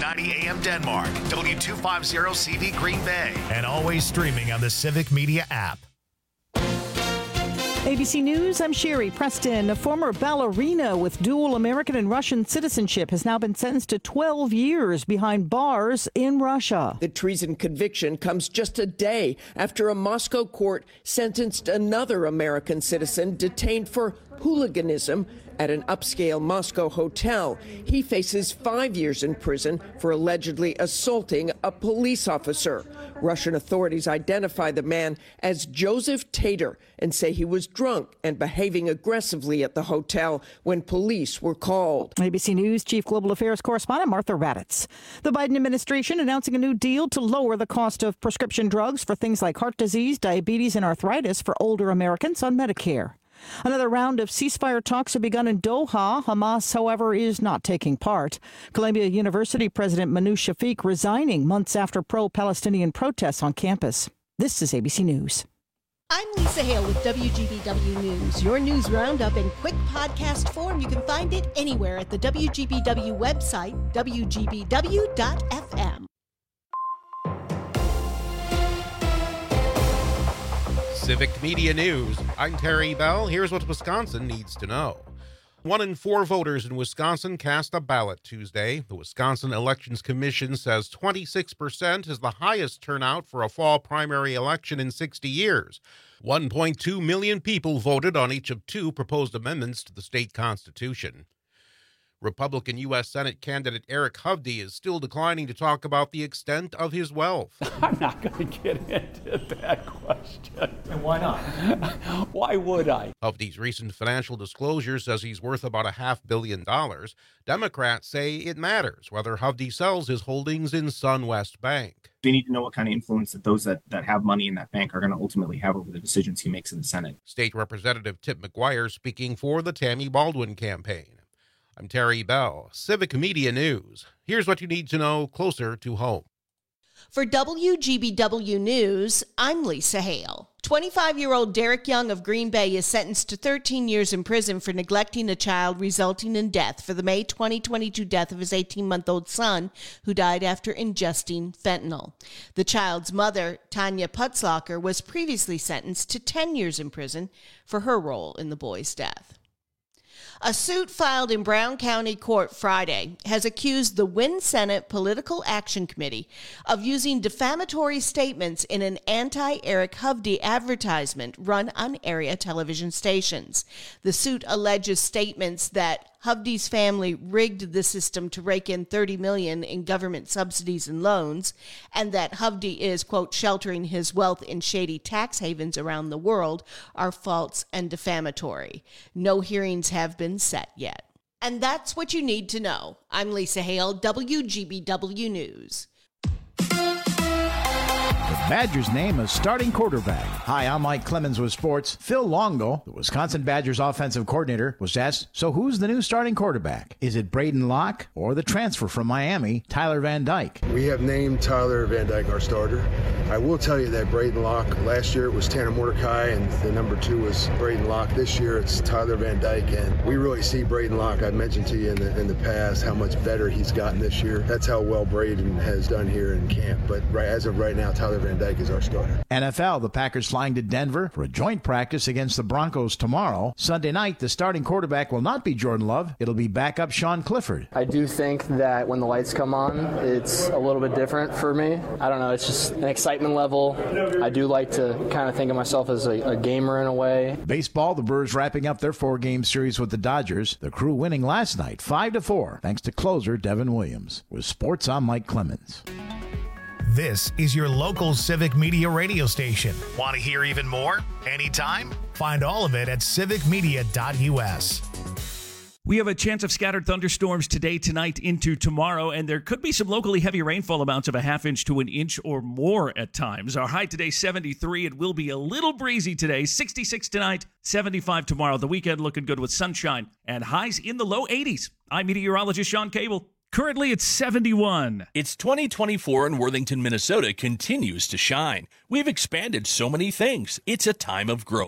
1490 AM Denmark, W250CV Green Bay, and always streaming on the Civic Media app. ABC News, I'm Sherry Preston. A former ballerina with dual American and Russian citizenship has now been sentenced to 12 years behind bars in Russia. The treason conviction comes just a day after a Moscow court sentenced another American citizen detained for hooliganism at an upscale Moscow hotel. He faces 5 years in prison for allegedly assaulting a police officer. Russian authorities identify the man as Joseph Tatar and say he was drunk and behaving aggressively at the hotel when police were called. ABC News Chief Global Affairs Correspondent Martha Raddatz. The Biden administration announcing a new deal to lower the cost of prescription drugs for things like heart disease, diabetes, and arthritis for older Americans on Medicare. Another round of ceasefire talks have begun in Doha. Hamas, however, is not taking part. Columbia University President Manu Shafiq resigning months after pro-Palestinian protests on campus. This is ABC News. I'm Lisa Hale with WGBW News. Your news roundup in quick podcast form. You can find it anywhere at the WGBW website, WGBW.FM. Civic Media News. I'm Terry Bell. Here's what Wisconsin needs to know. 1 in 4 voters in Wisconsin cast a ballot Tuesday. The Wisconsin Elections Commission says 26% is the highest turnout for a fall primary election in 60 years. 1.2 million people voted on each of 2 proposed amendments to the state constitution. Republican U.S. Senate candidate Eric Hovde is still declining to talk about the extent of his wealth. I'm not going to get into that question. And why not? Why would I? Hovde's recent financial disclosure says he's worth about $500 million. Democrats say it matters whether Hovde sells his holdings in SunWest Bank. They need to know what kind of influence that those that have money in that bank are going to ultimately have over the decisions he makes in the Senate. State Representative Tip McGuire speaking for the Tammy Baldwin campaign. I'm Terry Bell, Civic Media News. Here's what you need to know closer to home. For WGBW News, I'm Lisa Hale. 25-year-old Derek Young of Green Bay is sentenced to 13 years in prison for neglecting a child, resulting in death for the May 2022 death of his 18-month-old son, who died after ingesting fentanyl. The child's mother, Tanya Putzlacher, was previously sentenced to 10 years in prison for her role in the boy's death. A suit filed in Brown County Court Friday has accused the Wynn Senate Political Action Committee of using defamatory statements in an anti-Eric Hovde advertisement run on area television stations. The suit alleges statements that Hovde's family rigged the system to rake in $30 million in government subsidies and loans, and that Hovde is, quote, sheltering his wealth in shady tax havens around the world, are false and defamatory. No hearings have been set yet. And that's what you need to know. I'm Lisa Hale, WGBW News. The Badgers name a starting quarterback. Hi, I'm Mike Clemens with sports. Phil Longo, the Wisconsin Badgers offensive coordinator, was asked, so who's the new starting quarterback? Is it Braden Locke or the transfer from Miami, Tyler Van Dyke? We have named Tyler Van Dyke our starter. I will tell you that Braden Locke, last year it was Tanner Mordecai, and the number 2 was Braden Locke. This year it's Tyler Van Dyke, and we really see Braden Locke. I mentioned to you in the past how much better he's gotten this year. That's how well Braden has done here in camp. But as of right now, Tyler Van Dyke is our starter. NFL, the Packers flying to Denver for a joint practice against the Broncos tomorrow. Sunday night, the starting quarterback will not be Jordan Love. It'll be backup Sean Clifford. I do think that when the lights come on, it's a little bit different for me. I don't know, it's just an excitement level. I do like to kind of think of myself as a gamer in a way. Baseball, the Brewers wrapping up their 4-game series with the Dodgers. The Crew winning last night 5-4 thanks to closer Devin Williams. With sports, I'm Mike Clemens. This is your local Civic Media radio station. Want to hear even more? Anytime? Find all of it at civicmedia.us. We have a chance of scattered thunderstorms today, tonight, into tomorrow, and there could be some locally heavy rainfall amounts of 1/2 inch to 1 inch or more at times. Our high today, 73. It will be a little breezy today, 66 tonight, 75 tomorrow. The weekend looking good with sunshine and highs in the low 80s. I'm meteorologist Sean Cable. Currently, it's 71. It's 2024 and Worthington, Minnesota continues to shine. We've expanded so many things. It's a time of growth.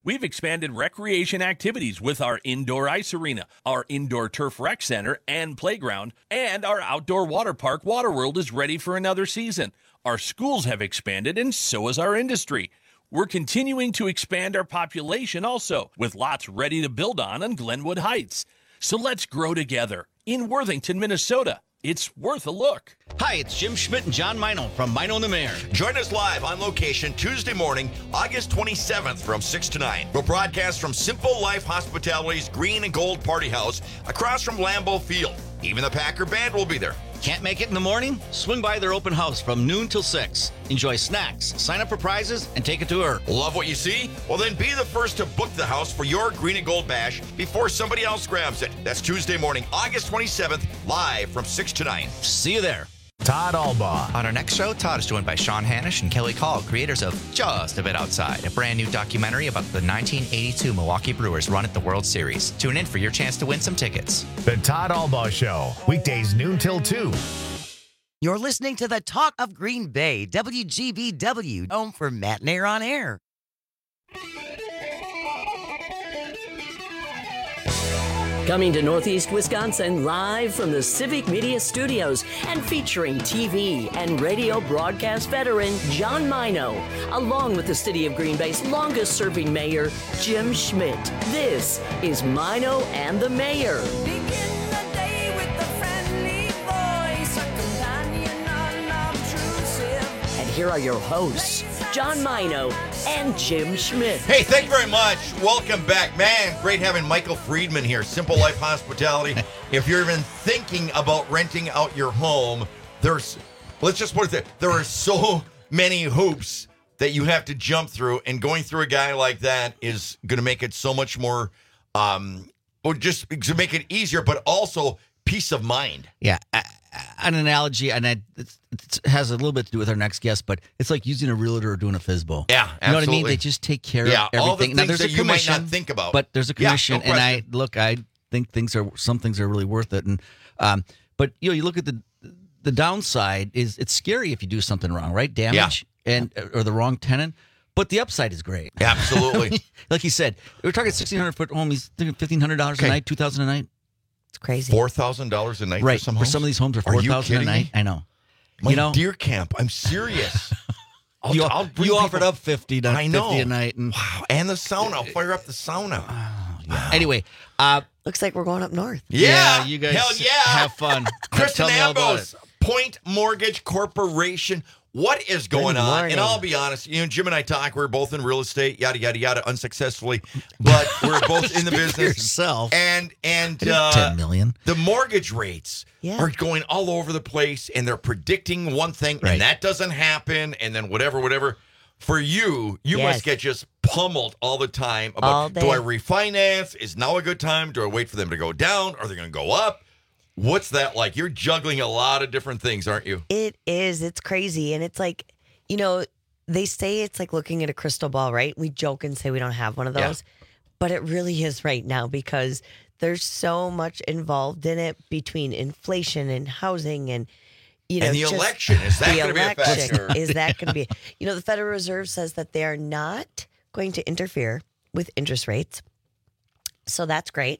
We've expanded recreation activities with our indoor ice arena, our indoor turf rec center and playground, and our outdoor water park, Waterworld, is ready for another season. Our schools have expanded, and so has our industry. We're continuing to expand our population also, with lots ready to build on Glenwood Heights. So let's grow together in Worthington, Minnesota. It's worth a look. Hi, it's Jim Schmidt and John Mino from Mino and the Mayor. Join us live on location Tuesday morning, August 27th from 6 to 9. We'll broadcast from Simple Life Hospitality's Green and Gold Party House across from Lambeau Field. Even the Packer Band will be there. Can't make it in the morning? Swing by their open house from noon till 6. Enjoy snacks, sign up for prizes, and take a tour. Love what you see? Well, then be the first to book the house for your Green and Gold Bash before somebody else grabs it. That's Tuesday morning, August 27th, live from 6 to 9. See you there. Todd Albaugh. On our next show, Todd is joined by Sean Hanish and Kelly Call, creators of Just a Bit Outside, a brand new documentary about the 1982 Milwaukee Brewers run at the World Series. Tune in for your chance to win some tickets. The Todd Albaugh Show, weekdays noon till 2. You're listening to the Talk of Green Bay, WGBW, home for Matt Nair on Air. Coming to Northeast Wisconsin live from the Civic Media Studios and featuring TV and radio broadcast veteran John Mino, along with the City of Green Bay's longest-serving mayor, Jim Schmidt. This is Mino and the Mayor. And here are your hosts, John Mino and Jim Schmidt. Hey, thank you very much. Welcome back. Man, great having Michael Friedman here, Simple Life Hospitality. If you're even thinking about renting out your home, let's just put it there are so many hoops that you have to jump through, and going through a guy like that is going to make it so much more, or just to make it easier, but also peace of mind. Yeah. An analogy, and it has a little bit to do with our next guest, but it's like using a realtor or doing a FSBO. Yeah, absolutely. You know what I mean? They just take care of everything. All the things now, there's that a commission, you might not think about. But there's a commission, no and I think some things are really worth it. And but you look at the downside is it's scary if you do something wrong, right? Damage or the wrong tenant. But the upside is great. Absolutely. Like you said, we're talking 1,600-foot home. He's thinking $1,500 a night, $2,000 a night. It's crazy. $4,000 a night right. for some homes? For some of these homes are $4,000 a night. I know. Deer camp. I'm serious. You offered up $50 a night. And, wow. And the sauna. I'll fire up the sauna. Yeah. Anyway. Looks like we're going up north. Yeah. You guys Hell yeah. have fun. Kristen Ambos, Point Mortgage Corporation. What is going on? And I'll be honest, Jim and I talk. We're both in real estate, yada yada yada, unsuccessfully, but we're both in the business. Yourself. And $10 million. The mortgage rates are going all over the place, and they're predicting one thing, and that doesn't happen, and then whatever. For you must get just pummeled all the time about, do I refinance? Is now a good time? Do I wait for them to go down? Are they going to go up? What's that like? You're juggling a lot of different things, aren't you? It is. It's crazy. And it's like, they say it's like looking at a crystal ball, right? We joke and say we don't have one of those. Yeah. But it really is right now because there's so much involved in it between inflation and housing and, and the election. Is that going to be a factor? Is that going to be? The Federal Reserve says that they are not going to interfere with interest rates. So that's great.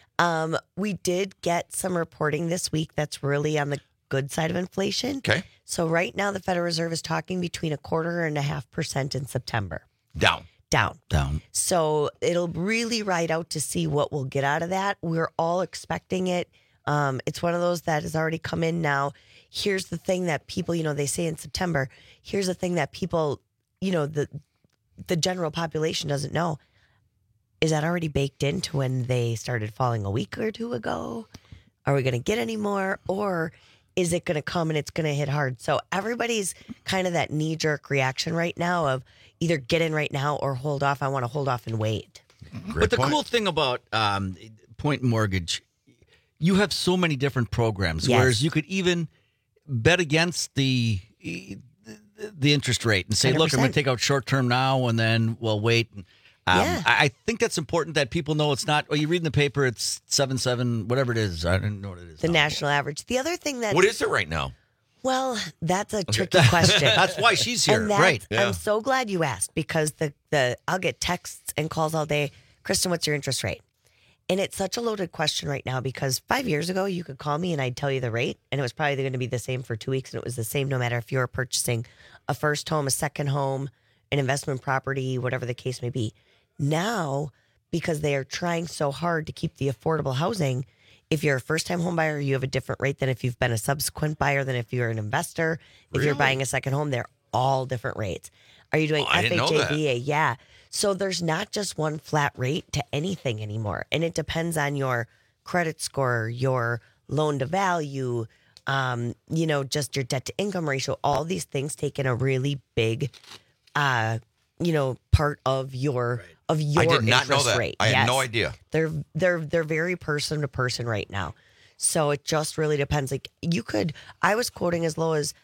We did get some reporting this week that's really on the good side of inflation. Okay. So right now the Federal Reserve is talking between 1.25% in September. Down. So it'll really ride out to see what we'll get out of that. We're all expecting it. It's one of those that has already come in now. Here's the thing that people, they say in September, here's the thing that people, the general population doesn't know. Is that already baked into when they started falling a week or two ago? Are we going to get any more? Or is it going to come and it's going to hit hard? So everybody's kind of that knee-jerk reaction right now of either get in right now or hold off. I want to hold off and wait. But the cool thing about Point Mortgage, you have so many different programs, whereas you could even bet against the interest rate and say, 100%. Look, I'm going to take out short-term now and then we'll wait. I think that's important that people know it's not, you read in the paper, it's 7.7, whatever it is. I don't know what it is. The national average. The other thing that... What is it right now? Well, that's a tricky question. That's why she's here, And right? I'm so glad you asked because I'll get texts and calls all day. Kristen, what's your interest rate? And it's such a loaded question right now because 5 years ago, you could call me and I'd tell you the rate, and it was probably going to be the same for 2 weeks, and it was the same no matter if you were purchasing a first home, a second home, an investment property, whatever the case may be. Now, because they are trying so hard to keep the affordable housing, if you're a first-time home buyer, you have a different rate than if you've been a subsequent buyer than if you're an investor. If you're buying a second home, they're all different rates. Are you doing FHA, VA? Yeah. So there's not just one flat rate to anything anymore. And it depends on your credit score, your loan to value, just your debt to income ratio. All these things take in a really big, part of your I did not know interest that. rate. I had no idea. They're very person to person right now. So it just really depends. Like I was quoting as low as,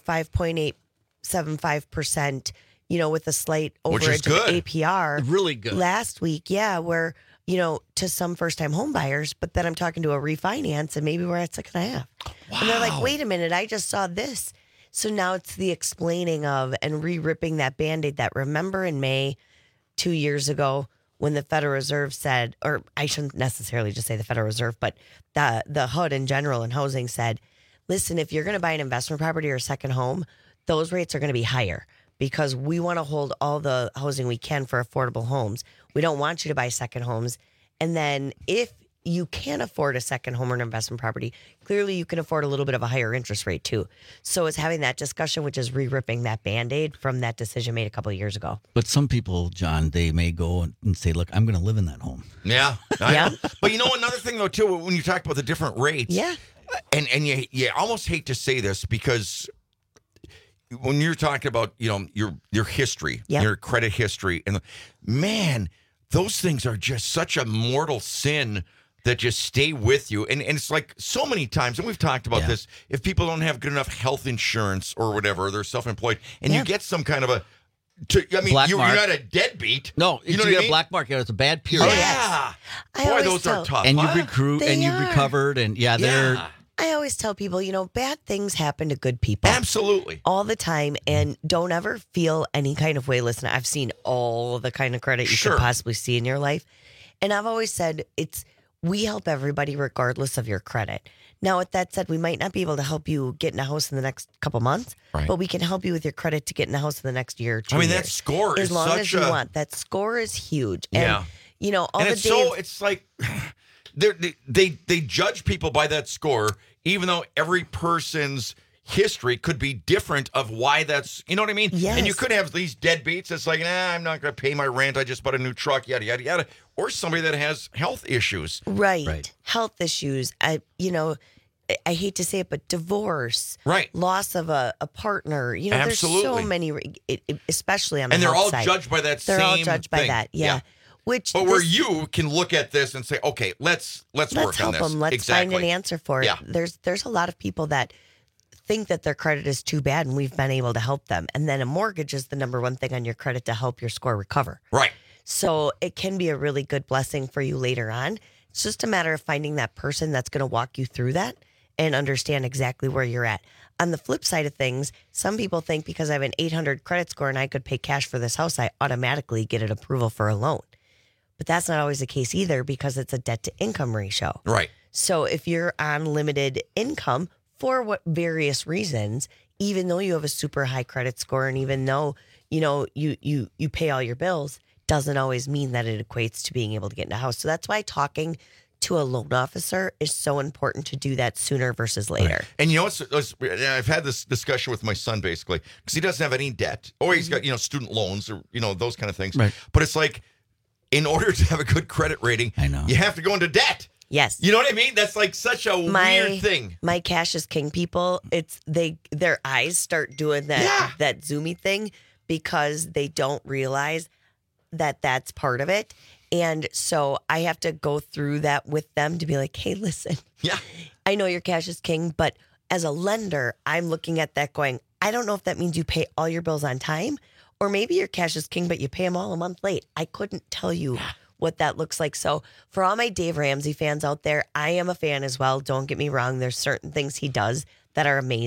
5.875%, with a slight overage of APR. Really good. Last week, where, to some first time home buyers, but then I'm talking to a refinance and maybe we're at 6.5. Wow. And they're like, wait a minute, I just saw this. So now it's the explaining of and re-ripping that Band-Aid that remember in May 2 years ago when the Federal Reserve said, or I shouldn't necessarily just say the Federal Reserve, but the HUD in general and housing said, listen, if you're going to buy an investment property or a second home, those rates are going to be higher because we want to hold all the housing we can for affordable homes. We don't want you to buy second homes. And then if you can afford a second home or an investment property, clearly you can afford a little bit of a higher interest rate too. So it's having that discussion, which is re-ripping that Band-Aid from that decision made a couple of years ago. But some people, John, they may go and say, look, I'm going to live in that home. Yeah. Yeah. But another thing though, too, when you talk about the different rates. Yeah. And you almost hate to say this because when you're talking about, your history, your credit history, and man, those things are just such a mortal sin that just stay with you. And it's like so many times, and we've talked about this, if people don't have good enough health insurance or whatever, they're self-employed, and you get some kind of you're not a deadbeat. No, you know what what I a mean? black mark. It's a bad period. Oh, yeah. Boy, those are tough. And huh? you recruit, and you've recovered, and they're... I always tell people, bad things happen to good people. Absolutely. All the time. And don't ever feel any kind of way. Listen, I've seen all the kind of credit you could possibly see in your life. And I've always said we help everybody regardless of your credit. Now, with that said, we might not be able to help you get in a house in the next couple months, but we can help you with your credit to get in a house in the next year or 2 years. that score is as long such as you want. That score is huge. Yeah. And, all and the it's days. it's like they judge people by that score, even though every person's history could be different of why that's, you know what I mean? Yes. And you could have these deadbeats that's like, I'm not going to pay my rent. I just bought a new truck, yada, yada, yada. Or somebody that has health issues. Right. Health issues. I hate to say it, but divorce. Right. Loss of a partner. Absolutely. There's so many, especially on the and they're health all side. judged by that They're same all judged by thing. that. Yeah. But where you can look at this and say, okay, let's work on help this. them. Let's find an answer for it. Yeah. There's a lot of people that think that their credit is too bad, and we've been able to help them. And then a mortgage is the number one thing on your credit to help your score recover. Right. So it can be a really good blessing for you later on. It's just a matter of finding that person that's going to walk you through that and understand exactly where you're at. On the flip side of things, some people think because I have an 800 credit score and I could pay cash for this house, I automatically get an approval for a loan. But that's not always the case either because it's a debt to income ratio. Right. So if you're on limited income for what various reasons, even though you have a super high credit score and even though, you pay all your bills, doesn't always mean that it equates to being able to get in a house. So that's why talking to a loan officer is so important to do that sooner versus later. Right. And I've had this discussion with my son basically because he doesn't have any debt or he's got, student loans or, those kind of things. Right. But it's like, in order to have a good credit rating, you have to go into debt. Yes. You know what I mean? That's like such a weird thing. My cash is king people, their eyes start doing that zoomy thing because they don't realize that that's part of it. And so I have to go through that with them to be like, hey, listen, I know your cash is king, but as a lender, I'm looking at that going, I don't know if that means you pay all your bills on time or maybe your cash is king, but you pay them all a month late. I couldn't tell you what that looks like. So for all my Dave Ramsey fans out there, I am a fan as well. Don't get me wrong. There's certain things he does that are amazing,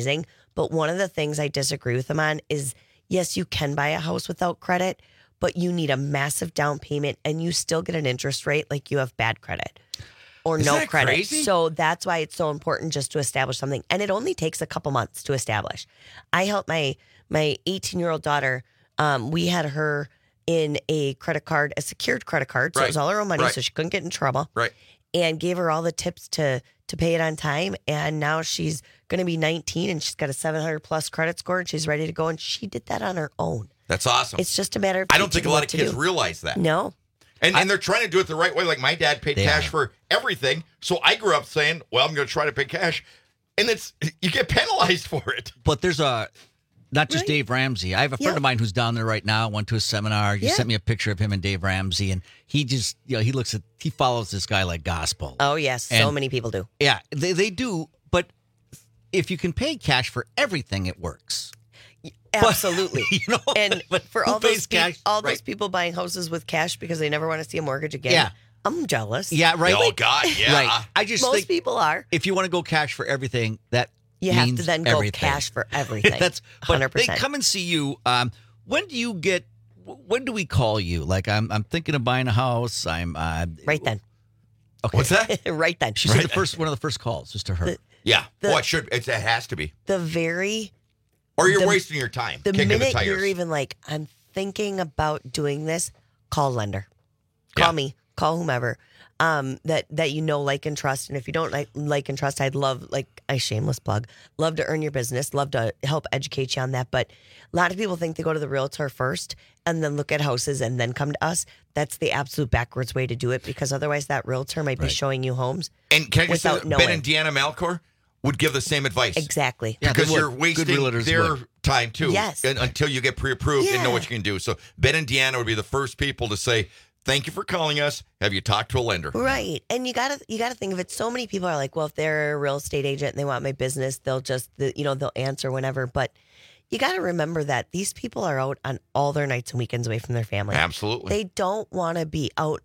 But one of the things I disagree with him on is, yes, you can buy a house without credit, but you need a massive down payment and you still get an interest rate like you have bad credit or Isn't no that credit. crazy? So that's why it's so important just to establish something. And it only takes a couple months to establish. I helped my 18-year-old daughter. We had her in a secured credit card. So it was all her own money, so she couldn't get in trouble. Right. And gave her all the tips to pay it on time. And now she's going to be 19 and she's got a 700 plus credit score and she's ready to go. And she did that on her own. That's awesome. It's just a matter of I don't think a teaching lot what of to kids do. realize that. No. And they're trying to do it the right way. Like my dad paid cash for everything. So I grew up saying, well, I'm going to try to pay cash. And you get penalized for it. But there's not just Dave Ramsey. I have a friend of mine who's down there right now, went to a seminar. You sent me a picture of him and Dave Ramsey, and he just, he follows this guy like gospel. Oh, yes. So many people do. Yeah, they do. But if you can pay cash for everything, it works. Absolutely. And for all those cash, people buying houses with cash because they never want to see a mortgage again, I'm jealous. Yeah, right. Oh, God, yeah. Right. I just Most think people are. If you want to go cash for everything, that You have to means then everything. go cash for everything. That's 100%. They come and see you. When do we call you? Like I'm thinking of buying a house. I'm right then. Okay. What's that? Right then. She said one of the first calls just to her. It has to be. Or you're wasting your time. The kicking the minute tires. you're even like, I'm thinking about doing this, call lender. Call me. Call whomever. That like and trust. And if you don't like and trust, I'd love, a shameless plug, love to earn your business, love to help educate you on that. But a lot of people think they go to the realtor first and then look at houses and then come to us. That's the absolute backwards way to do it, because otherwise that realtor might be showing you homes And can I just say without that knowing. Ben and Deanna Malcor would give the same advice. Exactly. Because you're wasting their time too. Yes. Until you get pre-approved and know what you can do. So Ben and Deanna would be the first people to say, thank you for calling us. Have you talked to a lender? Right. And you gotta think of it. So many people are like, well, if they're a real estate agent and they want my business, they'll just, they'll answer whenever. But you got to remember that these people are out on all their nights and weekends away from their family. Absolutely. They don't want to be out.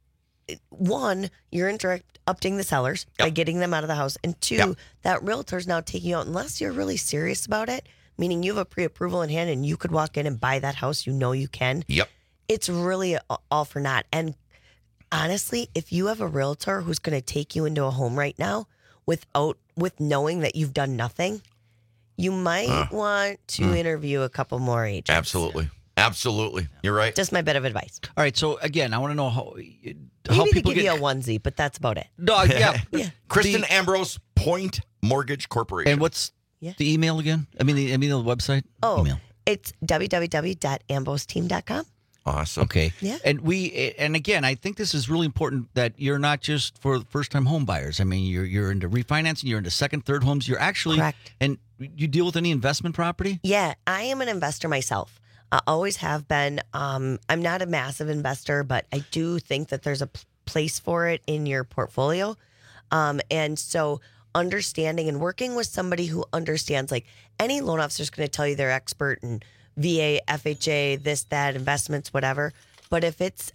One, you're interrupting the sellers by getting them out of the house. And two, that realtor's now taking you out, unless you're really serious about it, meaning you have a pre-approval in hand and you could walk in and buy that house. You can. Yep. It's really all for naught. And honestly, if you have a realtor who's going to take you into a home right now with knowing that you've done nothing, you might want to interview a couple more agents. Absolutely. You're right. Just my bit of advice. All right. So again, I want to know how Maybe people to give get you a onesie, but that's about it. No, yeah. Kristen Ambrose, Point Mortgage Corporation. And what's the email again? I mean the website? Oh, email. It's www.ambosteam.com. Awesome. Okay. Yeah. And again, I think this is really important that you're not just for first-time home buyers. I mean, you're into refinancing, you're into second, third homes. You're actually Correct. And you deal with any investment property? Yeah, I am an investor myself. I always have been. I'm not a massive investor, but I do think that there's a place for it in your portfolio. And so understanding and working with somebody who understands, like any loan officer is going to tell you they're expert in VA, FHA, this, that, investments, whatever. But if it's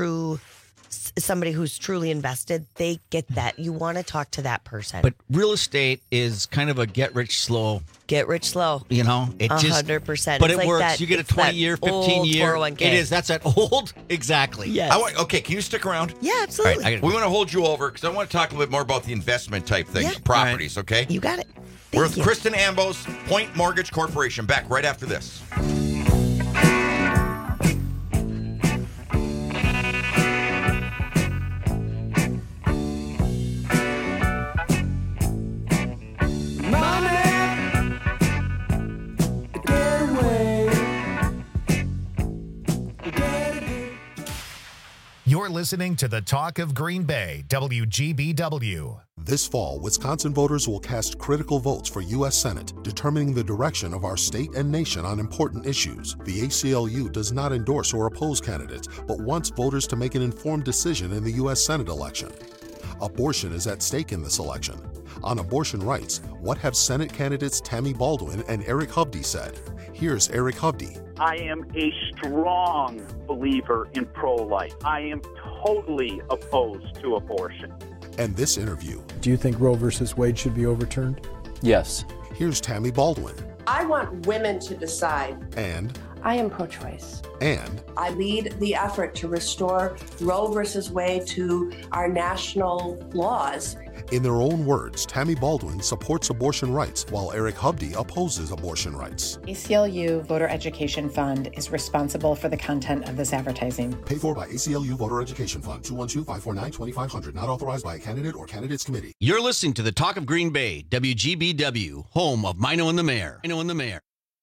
somebody who's truly invested, they get that. You want to talk to that person. But real estate is kind of a get rich slow. Get rich slow. You know, it just 100%. But It's it like works. that- You get a it's that 20-year, old 15-year. 401k. It is. That's that old. Exactly. Yes. Okay, can you stick around? Yeah, absolutely. All right, we want to hold you over because I want to talk a little bit more about the investment type things, properties, okay? You got it. We're with Kristen Ambrose, Point Mortgage Corporation. Back right after this. You're listening to the Talk of Green Bay, WGBW. This fall, Wisconsin voters will cast critical votes for U.S. Senate, determining the direction of our state and nation on important issues. The ACLU does not endorse or oppose candidates, but wants voters to make an informed decision in the U.S. Senate election. Abortion is at stake in this election. On abortion rights, what have Senate candidates Tammy Baldwin and Eric Hovde said? Here's Eric Hovde. I am a strong believer in pro-life. I am totally opposed to abortion. And this interview. Do you think Roe versus Wade should be overturned? Yes. Here's Tammy Baldwin. I want women to decide. And I am pro-choice. And I lead the effort to restore Roe versus Wade to our national laws. in their own words, Tammy Baldwin supports abortion rights while Eric Hubdy opposes abortion rights. ACLU Voter Education Fund is responsible for the content of this advertising. Paid for by ACLU Voter Education Fund, 212-549-2500. Not authorized by a candidate or candidates committee. You're listening to the Talk of Green Bay, WGBW, home of Mino and the Mayor. Mino and the Mayor.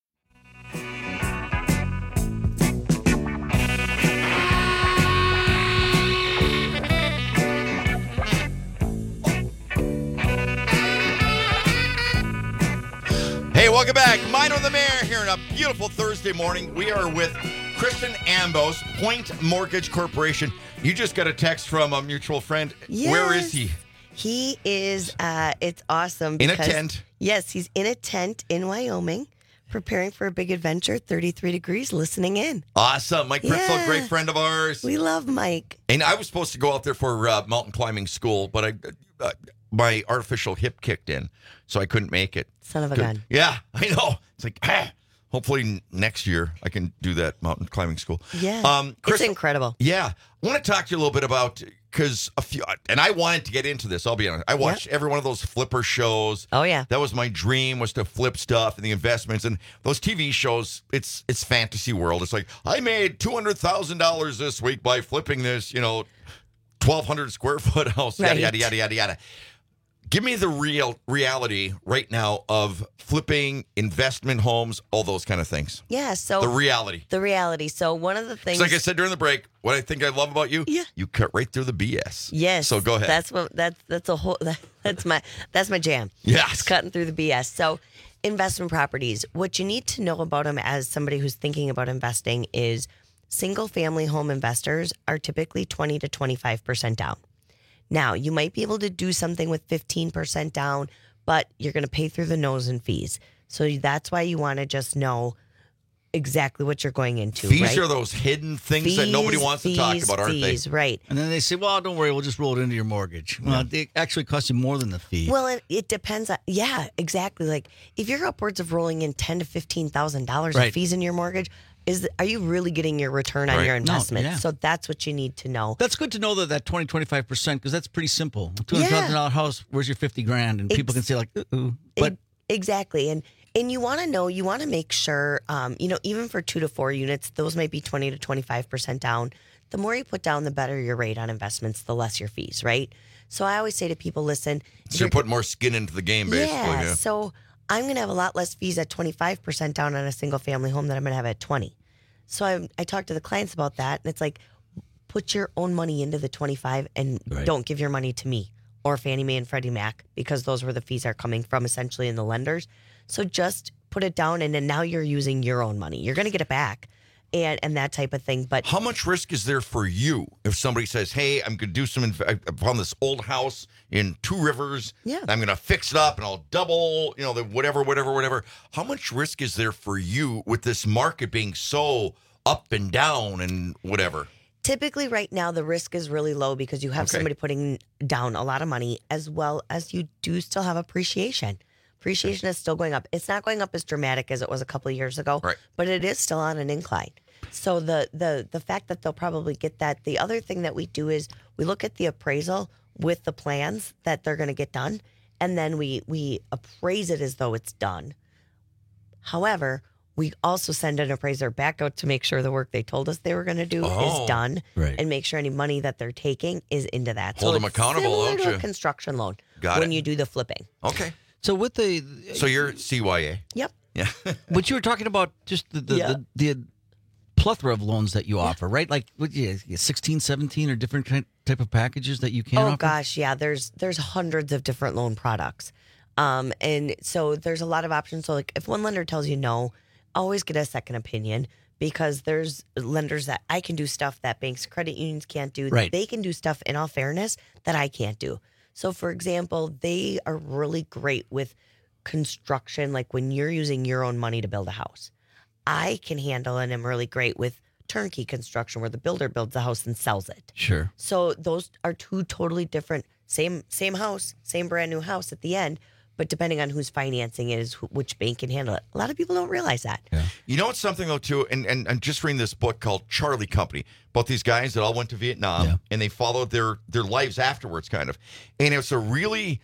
Hey, welcome back. Mino and the Mayor here on a beautiful Thursday morning. We are with Kristen Ambos, Point Mortgage Corporation. You just got a text from a mutual friend. Yes. Where is he? He is, it's awesome. In a tent? Yes, he's in a tent in Wyoming, preparing for a big adventure, 33 degrees, listening in. Awesome. Mike Pritzel, great friend of ours. We love Mike. And I was supposed to go out there for mountain climbing school, but my artificial hip kicked in, so I couldn't make it. Son of a gun. Yeah, I know. It's like, hopefully next year I can do that mountain climbing school. Yeah. Chris, it's incredible. Yeah. I want to talk to you a little bit about, because and I wanted to get into this, I'll be honest. I watched every one of those flipper shows. Oh, yeah. That was my dream, was to flip stuff and the investments. And those TV shows, it's fantasy world. It's like, I made $200,000 this week by flipping this, 1,200 square foot house, Right. yada, yada, yada, yada. Give me the real reality right now of flipping, investment homes, all those kind of things. Yeah, so The reality. The reality. So one of the things, It's like I said during the break, what I think I love about you, you cut right through the BS. yes. So go ahead. That's a whole that's my jam. Yes. It's cutting through the BS. So investment properties. What you need to know about them as somebody who's thinking about investing is single family home investors are typically 20 to 25% down. Now, you might be able to do something with 15% down, but you're going to pay through the nose in fees. So that's why you want to just know exactly what you're going into. Fees right? are those hidden things that nobody wants to talk about, aren't they? Right. And then they say, well, don't worry, we'll just roll it into your mortgage. Well, it actually costs you more than the fee. Well, it depends on, yeah, exactly. Like if you're upwards of rolling in $10,000 to $15,000 Right. of fees in your mortgage, are you really getting your return on Right. your No, investment? yeah. So that's what you need to know. That's good to know that 20, 25%, because that's pretty simple. $200,000 house, where's your $50,000? And people can say like, ooh. But Exactly. And you want to know, you want to make sure, even for 2 to 4 units, those might be 20 to 25% down. The more you put down, the better your rate on investments, the less your fees, right? So I always say to people, listen. So you're putting more skin into the game, basically. Yeah. So I'm going to have a lot less fees at 25% down on a single family home than I'm going to have at 20. So I talk to the clients about that, and it's like, put your own money into the 25 and don't give your money to me or Fannie Mae and Freddie Mac, because those were the fees are coming from essentially in the lenders. So just put it down, and then now you're using your own money. You're going to get it back and that type of thing. But how much risk is there for you if somebody says, hey, I'm going to do some, I found this old house in Two Rivers. Yeah. I'm going to fix it up and I'll double, the whatever. How much risk is there for you with this market being so up and down and whatever? Typically right now, the risk is really low because you have somebody putting down a lot of money, as well as you do still have appreciation. Appreciation is still going up. It's not going up as dramatic as it was a couple of years ago, but it is still on an incline. So the fact that they'll probably get that. The other thing that we do is we look at the appraisal with the plans that they're going to get done, and then we appraise it as though it's done. However, we also send an appraiser back out to make sure the work they told us they were going to do is done, and make sure any money that they're taking is into that. Hold them accountable, similar don't to you? a construction loan Got when it. you do the flipping. Okay. So with So you're CYA. Yep. Yeah. But you were talking about just the plethora of loans that you offer, right? Like 16, 17 or different type of packages that you can offer? Oh gosh, yeah. There's hundreds of different loan products, and so there's a lot of options. So like if one lender tells you no, always get a second opinion, because there's lenders that I can do stuff that banks, credit unions can't do. Right. They can do stuff, in all fairness, that I can't do. So for example, they are really great with construction, like when you're using your own money to build a house. I can handle and am really great with turnkey construction, where the builder builds the house and sells it. Sure. So those are two totally different, same house, same brand new house at the end, but depending on who's financing it is which bank can handle it. A lot of people don't realize that. You know what's something, though, too? And I'm just reading this book called Charlie Company about these guys that all went to Vietnam and they followed their lives afterwards, kind of. And it's a really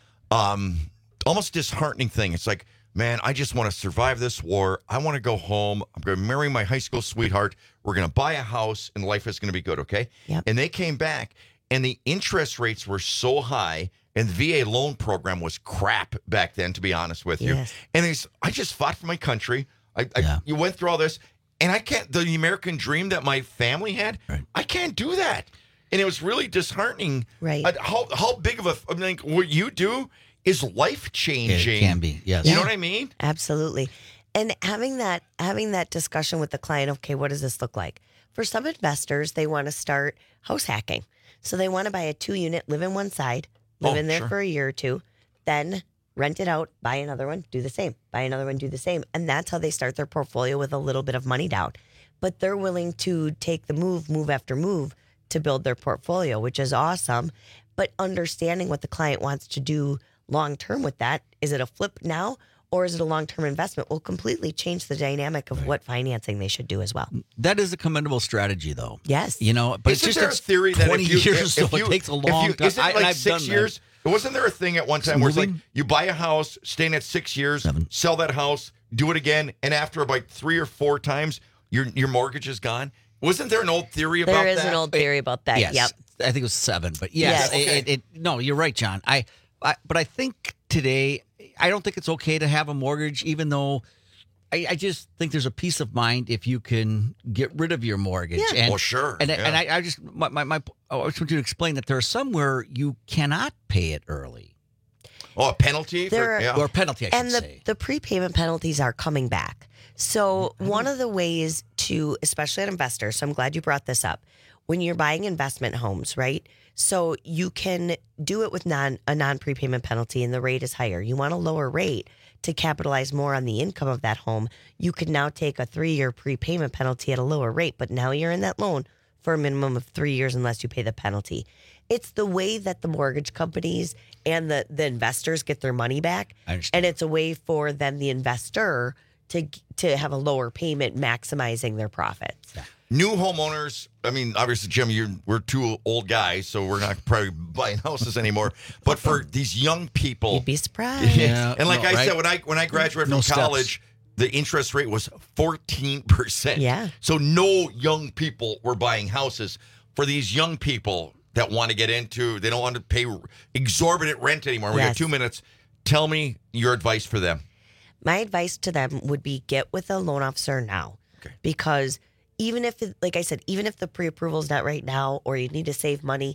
almost disheartening thing. It's like, man, I just want to survive this war. I want to go home. I'm going to marry my high school sweetheart. We're going to buy a house, and life is going to be good, okay? Yep. And they came back, and the interest rates were so high, and the VA loan program was crap back then, to be honest with you. Yes. And I just fought for my country. You went through all this, and I can't. The American dream that my family had, I can't do that. And it was really disheartening. Right? How big of what you do is life changing. It can be, yes. You know what I mean? Absolutely. And having that discussion with the client, okay, what does this look like? For some investors, they want to start house hacking. So they want to buy a 2-unit, live in one side, live in there for a year or two, then rent it out, buy another one, do the same, buy another one, do the same. And that's how they start their portfolio with a little bit of money down. But they're willing to take the move after move to build their portfolio, which is awesome. But understanding what the client wants to do long-term with that, is it a flip now or is it a long-term investment, will completely change the dynamic of what financing they should do as well. That is a commendable strategy, though. Yes. Isn't But it's just there a theory that 20 years, so it takes a long time. Isn't it like 6 years? Wasn't there a thing at one time where it's like you buy a house, stay in it 6 years, sell that house, do it again, and after about 3 or 4 times, your mortgage is gone? Wasn't there an old theory about that? There is an old theory about that. Yes. Yep. I think it was 7, but yes. Okay. No, you're right, John. But I think today, I don't think it's okay to have a mortgage, even though I just think there's a peace of mind if you can get rid of your mortgage. Yeah. And, well, sure. And I just I just want you to explain that there are some where you cannot pay it early. Oh, a penalty? Or a penalty, I should say. And the prepayment penalties are coming back. So one of the ways to, especially an investor, so I'm glad you brought this up, when you're buying investment homes, right? So you can do it with a non-prepayment penalty and the rate is higher. You want a lower rate to capitalize more on the income of that home. You could now take a 3-year prepayment penalty at a lower rate, but now you're in that loan for a minimum of 3 years unless you pay the penalty. It's the way that the mortgage companies and the investors get their money back. I understand. And it's a way for them, the investor, to have a lower payment, maximizing their profits. Yeah. New homeowners, I mean, obviously, Jim, we're 2 old guys, so we're not probably buying houses anymore. But for these young people, you'd be surprised. Yeah, and like I said, when I graduated from college, the interest rate was 14%. Yeah. So no young people were buying houses. For these young people that want to get into, they don't want to pay exorbitant rent anymore. We got 2 minutes. Tell me your advice for them. My advice to them would be get with a loan officer now. Okay. Because even if, like I said, even if the pre-approval is not right now or you need to save money,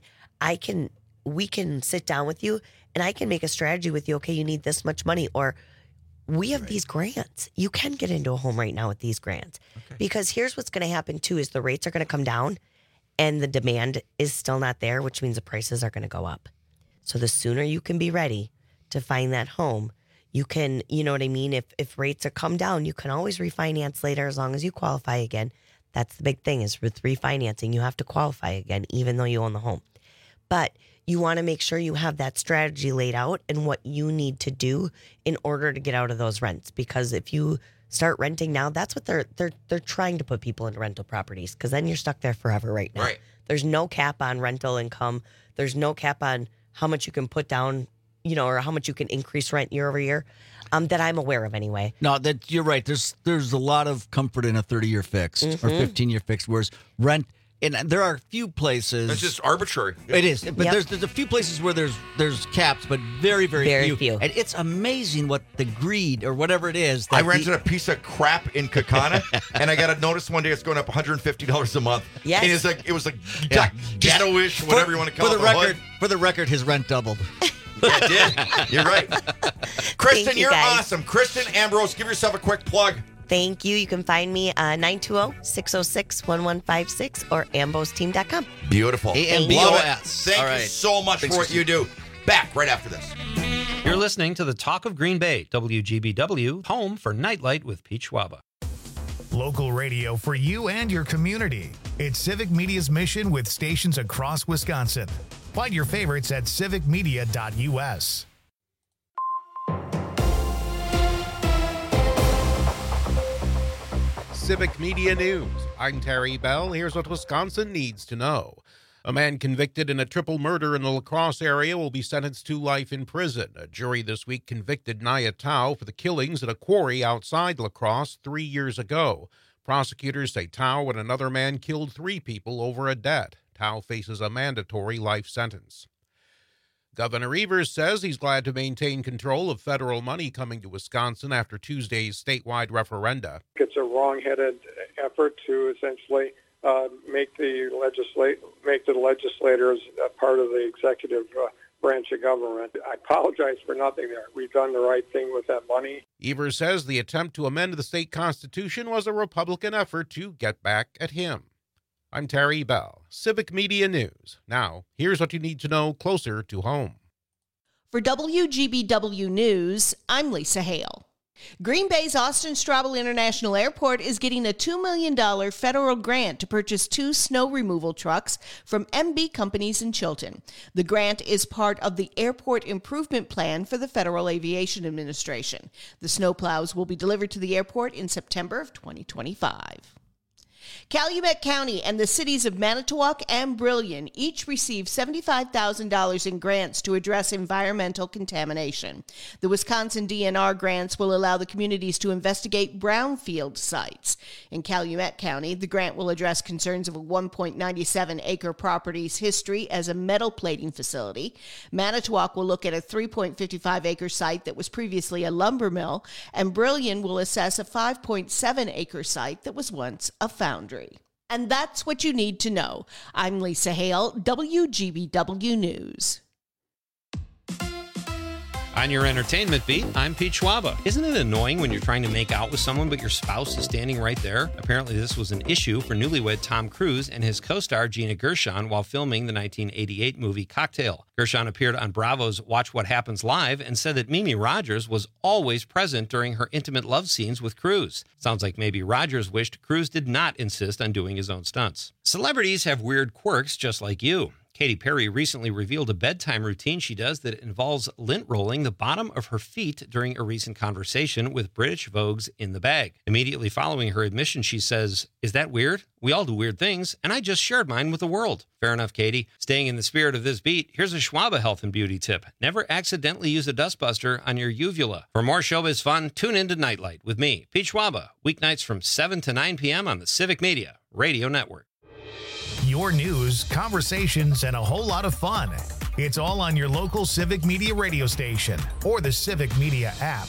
we can sit down with you and I can make a strategy with you. Okay, you need this much money, or we have these grants. You can get into a home right now with these grants. Okay. Because here's what's going to happen too is the rates are going to come down and the demand is still not there, which means the prices are going to go up. So the sooner you can be ready to find that home, you can, you know what I mean? If rates are come down, you can always refinance later as long as you qualify again. That's the big thing is with refinancing, you have to qualify again, even though you own the home. But you want to make sure you have that strategy laid out and what you need to do in order to get out of those rents. Because if you start renting now, that's what they're trying to put people into rental properties, because then you're stuck there forever right now. Right. There's no cap on rental income. There's no cap on how much you can put down, or how much you can increase rent year over year, that I'm aware of anyway. No, that you're right. There's a lot of comfort in a 30-year fixed or 15-year fixed, whereas rent, and there are a few places. It's just arbitrary. It is, but there's a few places where there's caps, but very, very few. And it's amazing what the greed or whatever it is. I rented a piece of crap in Kakana, and I got a notice one day it's going up $150 a month. Yes. And it was like ghetto-ish, whatever you want to call it. For the record, his rent doubled. It did. You're right. Kristen, you're guys. awesome. Kristen Ambrose, give yourself a quick plug. Thank you. You can find me 920-606-1156 or ambosteam.com. Beautiful. AMBOS. Thank you so much for what you do. Back right after this. You're listening to the Talk of Green Bay, WGBW, home for Nightlight with Pete Schwaba. Local radio for you and your community. It's Civic Media's mission with stations across Wisconsin. Find your favorites at civicmedia.us. Civic Media News. I'm Terry Bell. Here's what Wisconsin needs to know. A man convicted in a triple murder in the La Crosse area will be sentenced to life in prison. A jury this week convicted Naya Tao for the killings at a quarry outside La Crosse 3 years ago. Prosecutors say Tao and another man killed 3 people over a debt. Tao faces a mandatory life sentence. Governor Evers says he's glad to maintain control of federal money coming to Wisconsin after Tuesday's statewide referenda. It's a wrong-headed effort to essentially make the legislators a part of the executive branch of government. I apologize for nothing there. We've done the right thing with that money. Evers says the attempt to amend the state constitution was a Republican effort to get back at him. I'm Terry Bell, Civic Media News. Now, here's what you need to know closer to home. For WGBW News, I'm Lisa Hale. Green Bay's Austin Straubel International Airport is getting a $2 million federal grant to purchase 2 snow removal trucks from MB Companies in Chilton. The grant is part of the Airport Improvement Plan for the Federal Aviation Administration. The snowplows will be delivered to the airport in September of 2025. Calumet County and the cities of Manitowoc and Brillion each received $75,000 in grants to address environmental contamination. The Wisconsin DNR grants will allow the communities to investigate brownfield sites. In Calumet County, the grant will address concerns of a 1.97-acre property's history as a metal plating facility. Manitowoc will look at a 3.55-acre site that was previously a lumber mill, and Brillion will assess a 5.7-acre site that was once a foundry. And that's what you need to know. I'm Lisa Hale, WGBW News. On your entertainment beat, I'm Pete Schwaba. Isn't it annoying when you're trying to make out with someone but your spouse is standing right there? Apparently this was an issue for newlywed Tom Cruise and his co-star Gina Gershon while filming the 1988 movie Cocktail. Gershon appeared on Bravo's Watch What Happens Live and said that Mimi Rogers was always present during her intimate love scenes with Cruise. Sounds like maybe Rogers wished Cruise did not insist on doing his own stunts. Celebrities have weird quirks just like you. Katy Perry recently revealed a bedtime routine she does that involves lint rolling the bottom of her feet during a recent conversation with British Vogue's In the Bag. Immediately following her admission, she says, "Is that weird? We all do weird things, and I just shared mine with the world." Fair enough, Katy. Staying in the spirit of this beat, here's a Schwaba health and beauty tip. Never accidentally use a dustbuster on your uvula. For more showbiz fun, tune in to Nightlight with me, Pete Schwaba, weeknights from 7 to 9 p.m. on the Civic Media Radio Network. Your news, conversations, and a whole lot of fun. It's all on your local Civic Media radio station or the Civic Media app.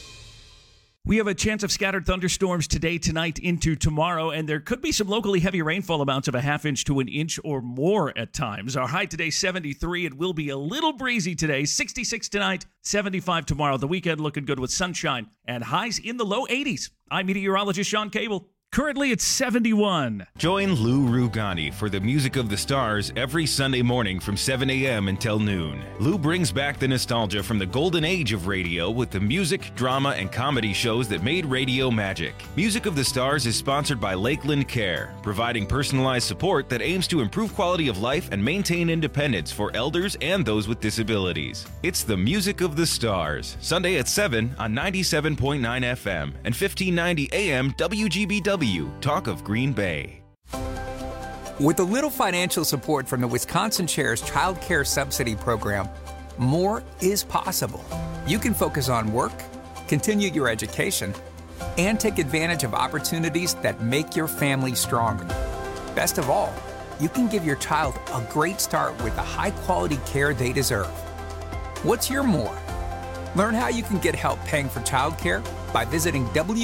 We have a chance of scattered thunderstorms today, tonight, into tomorrow, and there could be some locally heavy rainfall amounts of a ½ inch to an inch or more at times. Our high today, 73. It will be a little breezy today, 66 tonight, 75 tomorrow. The weekend looking good with sunshine and highs in the low 80s. I'm meteorologist Sean Cable. Currently, it's 71. Join Lou Rugani for the Music of the Stars every Sunday morning from 7 a.m. until noon. Lou brings back the nostalgia from the golden age of radio with the music, drama, and comedy shows that made radio magic. Music of the Stars is sponsored by Lakeland Care, providing personalized support that aims to improve quality of life and maintain independence for elders and those with disabilities. It's the Music of the Stars, Sunday at 7 on 97.9 FM and 1590 AM WGBW. Talk of Green Bay. With a little financial support from the Wisconsin Shares Child Care Subsidy Program, more is possible. You can focus on work, continue your education, and take advantage of opportunities that make your family stronger. Best of all, you can give your child a great start with the high-quality care they deserve. What's your more? Learn how you can get help paying for childcare by visiting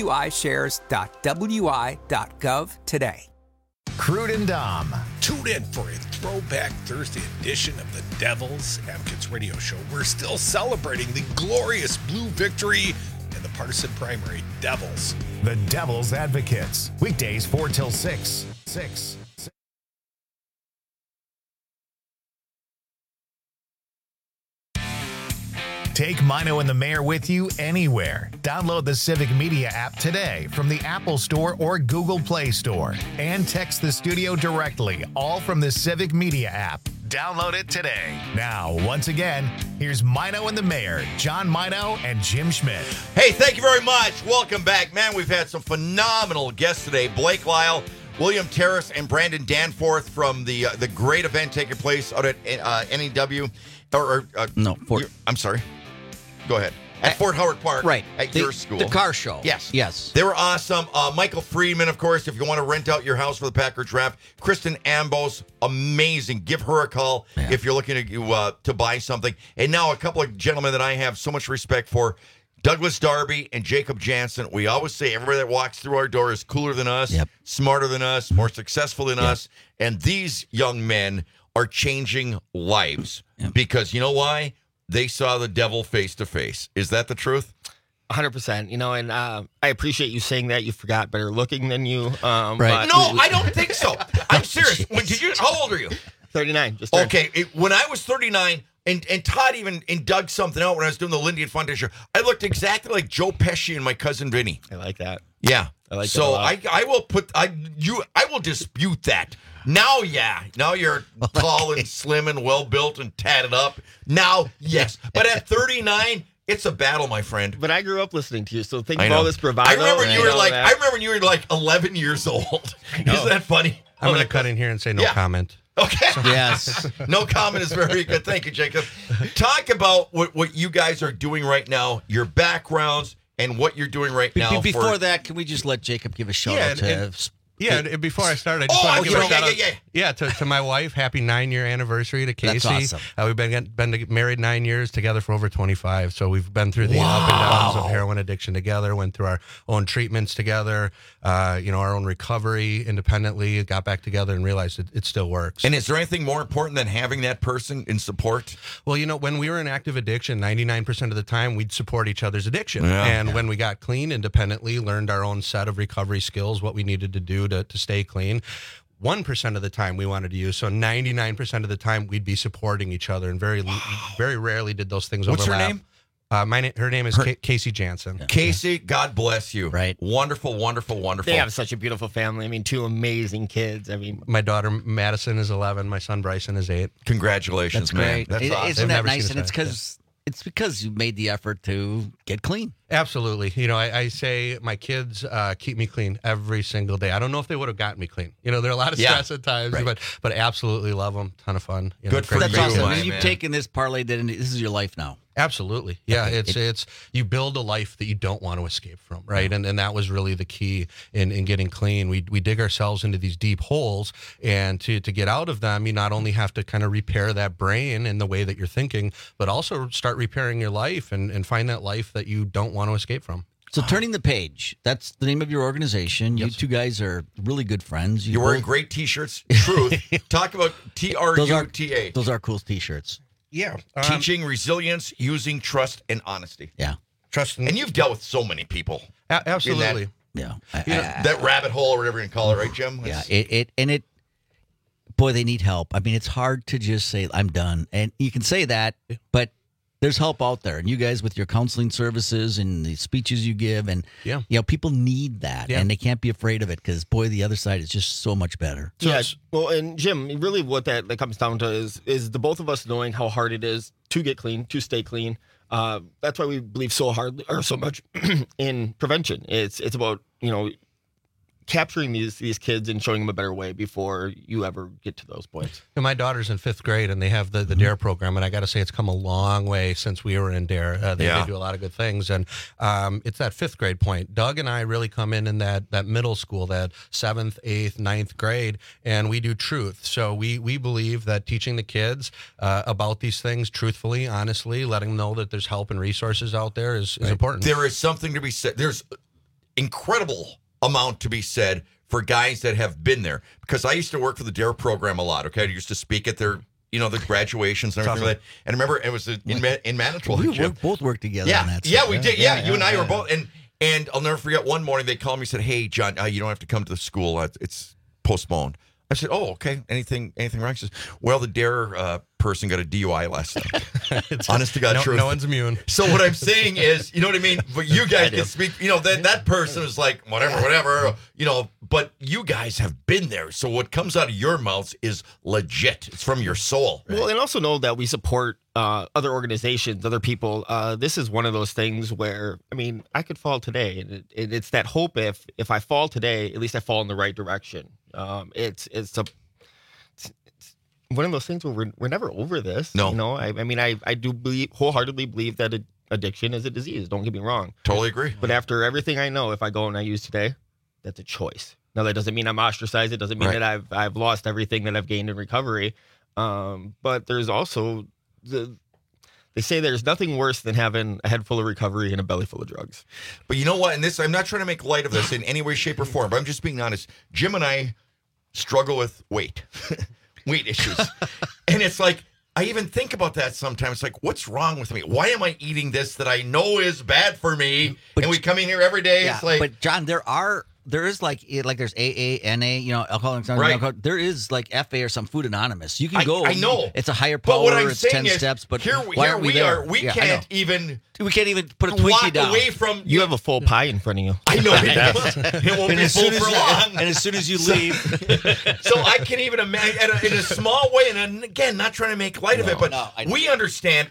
wishares.wi.gov today. Crude and Dom. Tune in for a throwback Thursday edition of the Devil's Advocates radio show. We're still celebrating the glorious blue victory in the partisan primary. Devils. The Devil's Advocates. Weekdays 4 till 6. Take Mino and the Mayor with you anywhere. Download the Civic Media app today from the Apple Store or Google Play Store. And text the studio directly, all from the Civic Media app. Download it today. Now, once again, here's Mino and the Mayor, John Mino and Jim Schmidt. Hey, thank you very much. Welcome back. Man, we've had some phenomenal guests today. Blake Lyle, William Terrace, and Brandon Danforth from the great event taking place out at NEW. I'm sorry. Go ahead. At Fort Howard Park. Right. At your school. The car show. Yes. Yes. They were awesome. Michael Friedman, of course, if you want to rent out your house for the Packer draft. Kristen Ambos, amazing. Give her a call if you're looking to buy something. And now a couple of gentlemen that I have so much respect for. Douglas Darby and Jacob Jansen. We always say everybody that walks through our door is cooler than us, smarter than us, more successful than us. And these young men are changing lives. Because you know why? They saw the devil face to face. Is that the truth? 100%. You know, and I appreciate you saying that. You forgot better looking than you. Right. No, I don't think so. I'm serious. How old are you? 39. Okay. When I was 39, and Todd even dug something out when I was doing the Lindian Foundation, I looked exactly like Joe Pesci and my cousin Vinny. I like that. Yeah. I like so that a lot. I will dispute that. Now you're tall and slim and well built and tatted up. Now, yes. But at 39, it's a battle, my friend. But I grew up listening to you, so think of all this bravado. I remember when you were like 11 years old. Isn't that funny? I'm going to cut in here and say no comment. Okay. Yes. No comment is very good. Thank you, Jacob. Talk about what you guys are doing right now, your backgrounds, and what you're doing right now. Before that, can we just let Jacob give a shout out to... And before I start, I just want to give a shout out to my wife. Happy 9-year anniversary to Casey. That's awesome. We've been married 9 years, together for over 25. So we've been through the up and downs of heroin addiction together, went through our own treatments together, our own recovery independently, got back together and realized it still works. And is there anything more important than having that person in support? Well, when we were in active addiction, 99% of the time we'd support each other's addiction. When we got clean independently, learned our own set of recovery skills, what we needed to do to stay clean. 1% of the time we wanted to use, so 99% of the time we'd be supporting each other, and very rarely did those things overlap. What's her name? Her name is Casey Jansen. Casey, God bless you. Right. Wonderful, wonderful, wonderful. They have such a beautiful family. I mean, 2 amazing kids. I mean, my daughter Madison is 11. My son Bryson is 8. Congratulations, man. That's awesome. Isn't that nice? And it's because you made the effort to get clean. Absolutely. I say my kids keep me clean every single day. I don't know if they would have gotten me clean. There are a lot of stress at times, but absolutely love them. Ton of fun. Good for That's you. Awesome. You've taken this, parlayed it, and this is your life now. Absolutely. Yeah, it's you build a life that you don't want to escape from, right? And that was really the key in getting clean. We dig ourselves into these deep holes, and to get out of them, you not only have to kind of repair that brain in the way that you're thinking, but also start repairing your life and find that life that you don't want to escape from. So Turning the Page, that's the name of your organization. You two guys are really good friends. You're wearing great T-shirts. Truth. Talk about TRUTA. Those are cool T-shirts. Yeah. Teaching resilience using trust and honesty. Yeah. Trust. And you've dealt with so many people. Absolutely. That rabbit hole or whatever you can call it, right, Jim? Yeah. Boy, they need help. I mean, it's hard to just say, I'm done. And you can say that, but there's help out there. And you guys with your counseling services and the speeches you give, and people need that. And they can't be afraid of it because, boy, the other side is just so much better. Well, and Jim, really what that comes down to is the both of us knowing how hard it is to get clean, to stay clean. That's why we believe so much in prevention. It's about, capturing these kids and showing them a better way before you ever get to those points. And my daughter's in 5th grade, and they have the DARE program, and I got to say it's come a long way since we were in DARE. They do a lot of good things, and it's that 5th grade point. Doug and I really come in that middle school, that 7th, 8th, 9th grade, and we do truth. So we believe that teaching the kids about these things truthfully, honestly, letting them know that there's help and resources out there is important. There is something to be said. There's incredible amount to be said for guys that have been there, because I used to work for the DARE program a lot. Okay, I used to speak at their the graduations and everything like that. And I remember it was in Manitowoc. We both worked together on that. We did. You and I were both. And I'll never forget, one morning they called me and said, "Hey, John, you don't have to come to the school. It's postponed." I said, "Oh, okay. Anything wrong?" She says, "Well, the DARE person got a DUI last night. Honest to God, truth. No one's immune. So what I'm saying is, you know what I mean? But you guys can speak, that person is like, whatever, but you guys have been there. So what comes out of your mouths is legit. It's from your soul. Right? Well, and also know that we support other organizations, other people. This is one of those things where, I could fall today. And it's that hope if I fall today, at least I fall in the right direction. It's one of those things where we're never over this. No. I do wholeheartedly believe that addiction is a disease. Don't get me wrong. Totally agree. But after everything I know, if I go and I use today, that's a choice. Now, that doesn't mean I'm ostracized. It doesn't mean that I've lost everything that I've gained in recovery. But there's also they say there's nothing worse than having a head full of recovery and a belly full of drugs. But you know what? And this, I'm not trying to make light of this in any way, shape, or form, but I'm just being honest. Jim and I struggle with weight issues. And it's like, I even think about that sometimes. It's like, what's wrong with me? Why am I eating this that I know is bad for me? And we come in here every day. Yeah, it's like, but John, there is like there's AA, NA, Alcoholics Anonymous. Right. There is like FA or some Food Anonymous. You can go. I know. It's a higher power. But what I'm it's saying 10 is, steps. But here why aren't we there? We can't even put a Twinkie down. Away from you have a full pie in front of you. I know. It won't be full for long. And as soon as you leave. So I can even imagine in a small way, and again, not trying to make light of it, but we understand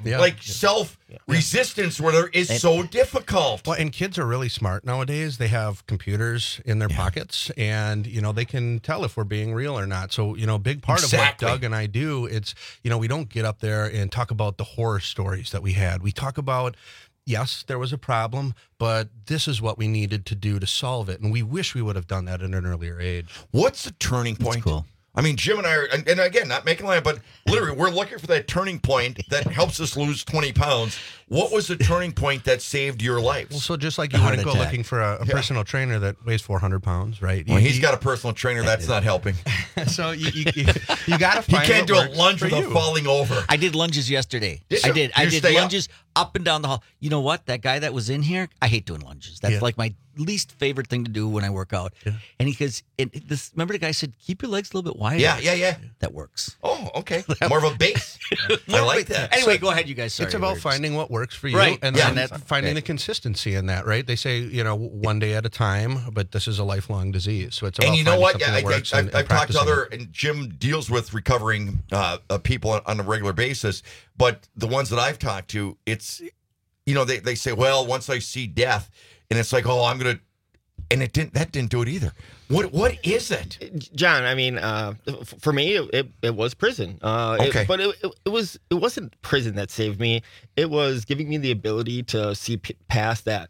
self-resistance where there is so difficult. Well, and kids are really smart nowadays. They have computers in their pockets, and they can tell if we're being real or not. So a big part of what Doug and I do, it's we don't get up there and talk about the horror stories that we had. We talk about, yes, there was a problem, but this is what we needed to do to solve it, and we wish we would have done that at an earlier age. What's the turning point? That's cool. Jim and I are, and again, not making light, but literally, we're looking for that turning point that helps us lose 20 pounds. What was the turning point that saved your life? Well, so just like you wouldn't go looking for a personal trainer that weighs 400 pounds, right? Well, he's got a personal trainer. That's not helping. So you got to find. You can't do a lunge without falling over. I did lunges yesterday. I did lunges up and down the hall. You know what? That guy that was in here, I hate doing lunges. That's like my least favorite thing to do when I work out. Yeah. And remember the guy said, keep your legs a little bit wider. Yeah. That works. Oh, okay. More of a base. I like that. Anyway, go ahead, you guys. Sorry, it's about finding what works for you, right? And then finding the consistency in that, right? They say, one day at a time, but this is a lifelong disease. So it's about and you know what? Yeah, I've talked to and Jim deals with recovering people on a regular basis, but the ones that I've talked to, it's, they say, well, once I see death, and it's like, oh, I'm going to, and that didn't do it either. What is it, John? For me, it was prison. Okay, but it wasn't prison that saved me. It was giving me the ability to see past that.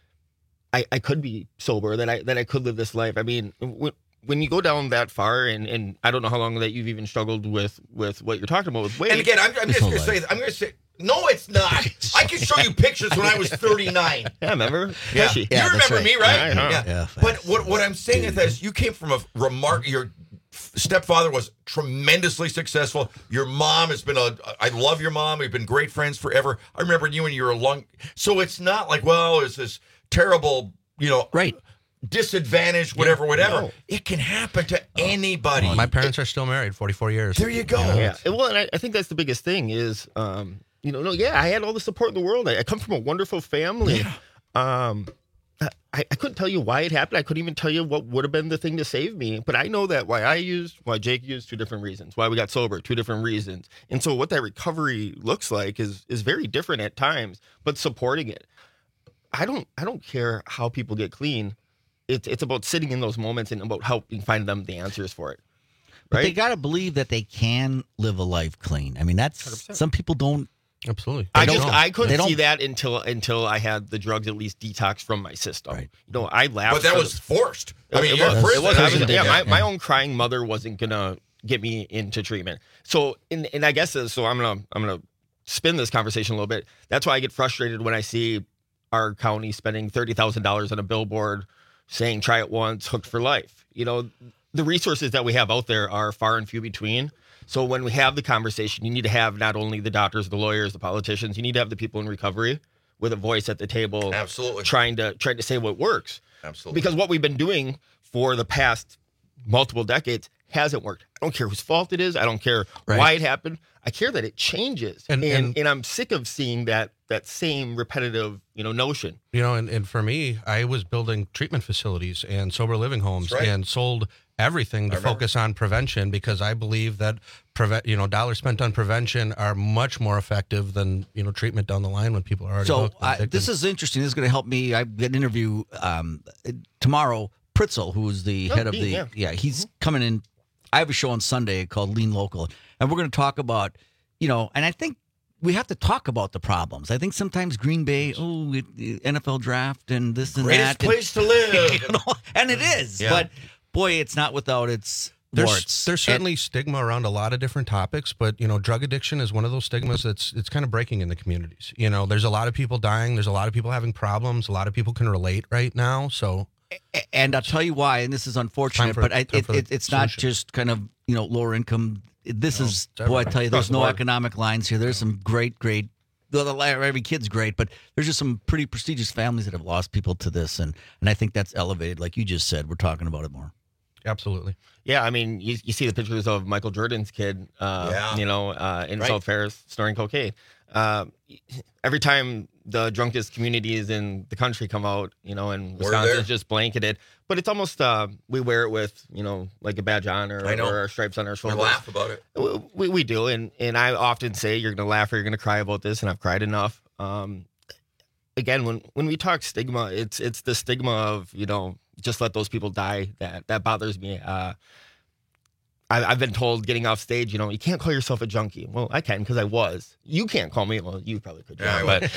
I could be sober. That I could live this life. When you go down that far, and I don't know how long that you've even struggled with what you're talking about with weight. And again, I'm just going to say. No, it's not. I can show you pictures when I was 39. Yeah, remember? Yeah. You remember me, right? Yeah. But what I'm saying is that you came from your stepfather was tremendously successful. Your mom has been I love your mom. We've been great friends forever. I remember you when you were so it's not like, well, it's this terrible, right. disadvantage, whatever. No. It can happen to anybody. My parents are still married, 44 years. There you go. Yeah. Well, and I think that's the biggest thing is, I had all the support in the world. I come from a wonderful family. Yeah. I couldn't tell you why it happened. I couldn't even tell you what would have been the thing to save me. But I know that why Jake used, 2 different reasons. Why we got sober, 2 different reasons. And so what that recovery looks like is very different at times, but supporting it. I don't care how people get clean. It's about sitting in those moments and about helping find them the answers for it. Right? But they got to believe that they can live a life clean. That's 100%. Some people don't. Absolutely. I couldn't see that until I had the drugs at least detoxed from my system. Right. I laughed. But that was forced. My own crying mother wasn't gonna get me into treatment. So and I guess so. I'm gonna spin this conversation a little bit. That's why I get frustrated when I see our county spending $30,000 on a billboard saying "try it once, hooked for life." The resources that we have out there are far and few between. So when we have the conversation, you need to have not only the doctors, the lawyers, the politicians, you need to have the people in recovery with a voice at the table. Absolutely. Trying to say what works. Absolutely. Because what we've been doing for the past multiple decades hasn't worked. I don't care whose fault it is. I don't care why it happened. I care that it changes. And I'm sick of seeing that same repetitive, notion. And for me, I was building treatment facilities and sober living homes and sold everything to focus on prevention, because I believe that dollars spent on prevention are much more effective than treatment down the line when people are already hooked. This is interesting. This is going to help me. I get an interview tomorrow. Pritzel, who is the head of the he's coming in. I have a show on Sunday called Lean Local, and we're going to talk about and I think we have to talk about the problems. I think sometimes Green Bay, NFL draft and this and Greatest that, place to live, and it is, but. Boy, it's not without its warts. There's certainly stigma around a lot of different topics, but drug addiction is one of those stigmas it's kind of breaking in the communities. There's a lot of people dying. There's a lot of people having problems. A lot of people can relate right now. So, and I'll tell you why. And this is unfortunate, but it's not just kind of lower income. This is I tell you, there's no economic lines here. There's some great. Every kid's great, but there's just some pretty prestigious families that have lost people to this, and I think that's elevated. Like you just said, we're talking about it more. Absolutely. Yeah, I mean, you see the pictures of Michael Jordan's kid, in South Ferris snorting cocaine. Every time the drunkest communities in the country come out, and Wisconsin's just blanketed. But it's almost, we wear it with, like a badge on or our stripes on our shoulders. We laugh about it. We do. And I often say, you're going to laugh or you're going to cry about this, and I've cried enough. Again, when we talk stigma, it's the stigma of, just let those people die. That bothers me. I've been told getting off stage, you can't call yourself a junkie. Well, I can because I was. You can't call me. Well, you probably could.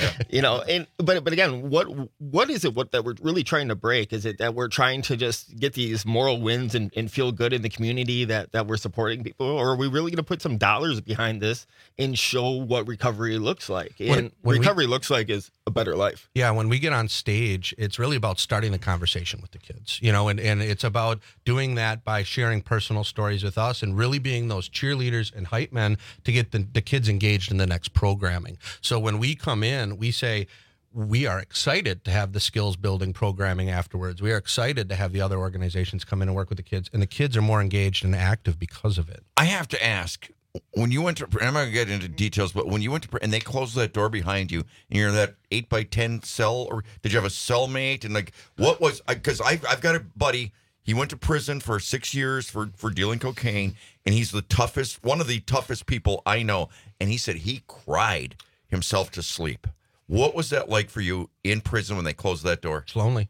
But again, what is it that we're really trying to break? Is it that we're trying to just get these moral wins and feel good in the community that we're supporting people, or are we really going to put some dollars behind this and show what recovery looks like? And recovery looks like is a better life. Yeah, when we get on stage, it's really about starting the conversation with the kids, and it's about doing that by sharing personal stories with us and really being those cheerleaders and hype men to get the kids engaged in the next programming. So when we come in, we say, we are excited to have the skills building programming afterwards. We are excited to have the other organizations come in and work with the kids, and the kids are more engaged and active because of it. I have to ask, when you went to, and I'm not going to get into details, but when you went to, and they closed that door behind you, and you're in that 8x10 cell, or did you have a cellmate? And what was, because I've got a buddy, he went to prison for 6 years for dealing cocaine, and he's one of the toughest people I know. And he said he cried himself to sleep. What was that like for you in prison when they closed that door? It's lonely.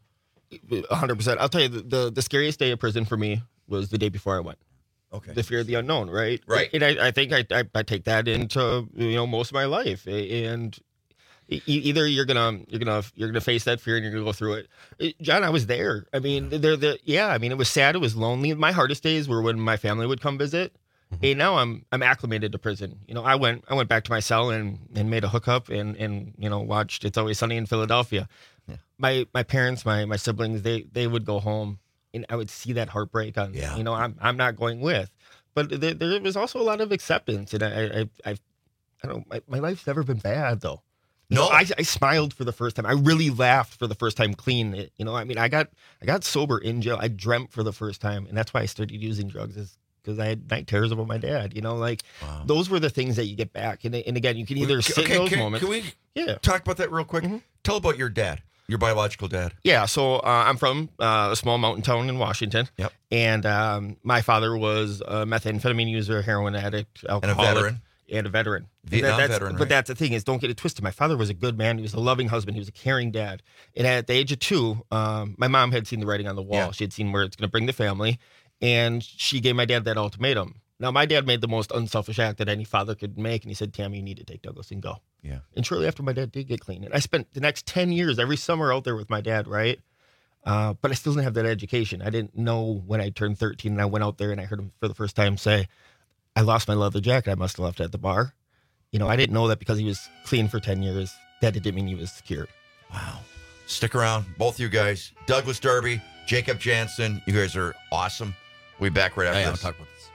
100%. I'll tell you, the scariest day of prison for me was the day before I went. Okay. The fear of the unknown, right? Right. And I think I take that into most of my life, and either you're gonna face that fear and you're gonna go through it. John, I was there. I mean, it was sad. It was lonely. My hardest days were when my family would come visit. Mm-hmm. And now I'm acclimated to prison. I went back to my cell and made a hookup and watched It's Always Sunny in Philadelphia. Yeah. My parents, my siblings, they would go home, and I would see that heartbreak on. Yeah. I'm not going with, but there was also a lot of acceptance, and I don't know. My life's never been bad though. No, I smiled for the first time. I really laughed for the first time clean. I got sober in jail. I dreamt for the first time, and that's why I started using drugs. Is because I had night terrors about my dad. Wow. Those were the things that you get back. And again, you can either sit in those moments. Can we talk about that real quick? Mm-hmm. Tell about your dad, your biological dad. Yeah, so I'm from a small mountain town in Washington. Yep. And my father was a methamphetamine user, heroin addict, alcoholic. And a veteran. Vietnam veteran, right? But that's the thing is, don't get it twisted. My father was a good man. He was a loving husband. He was a caring dad. And at the age of 2, my mom had seen the writing on the wall. Yeah. She had seen where it's going to bring the family. And she gave my dad that ultimatum. Now, my dad made the most unselfish act that any father could make. And he said, Tammy, you need to take Douglas and go. Yeah. And shortly after, my dad did get clean. And I spent the next 10 years every summer out there with my dad, right? But I still didn't have that education. I didn't know when I turned 13 and I went out there and I heard him for the first time say, I lost my leather jacket. I must have left it at the bar. I didn't know that because he was clean for 10 years, that it didn't mean he was cured. Wow. Stick around, both you guys. Douglas Darby, Jacob Jansen, you guys are awesome. We'll be back right after this. I'll talk about this.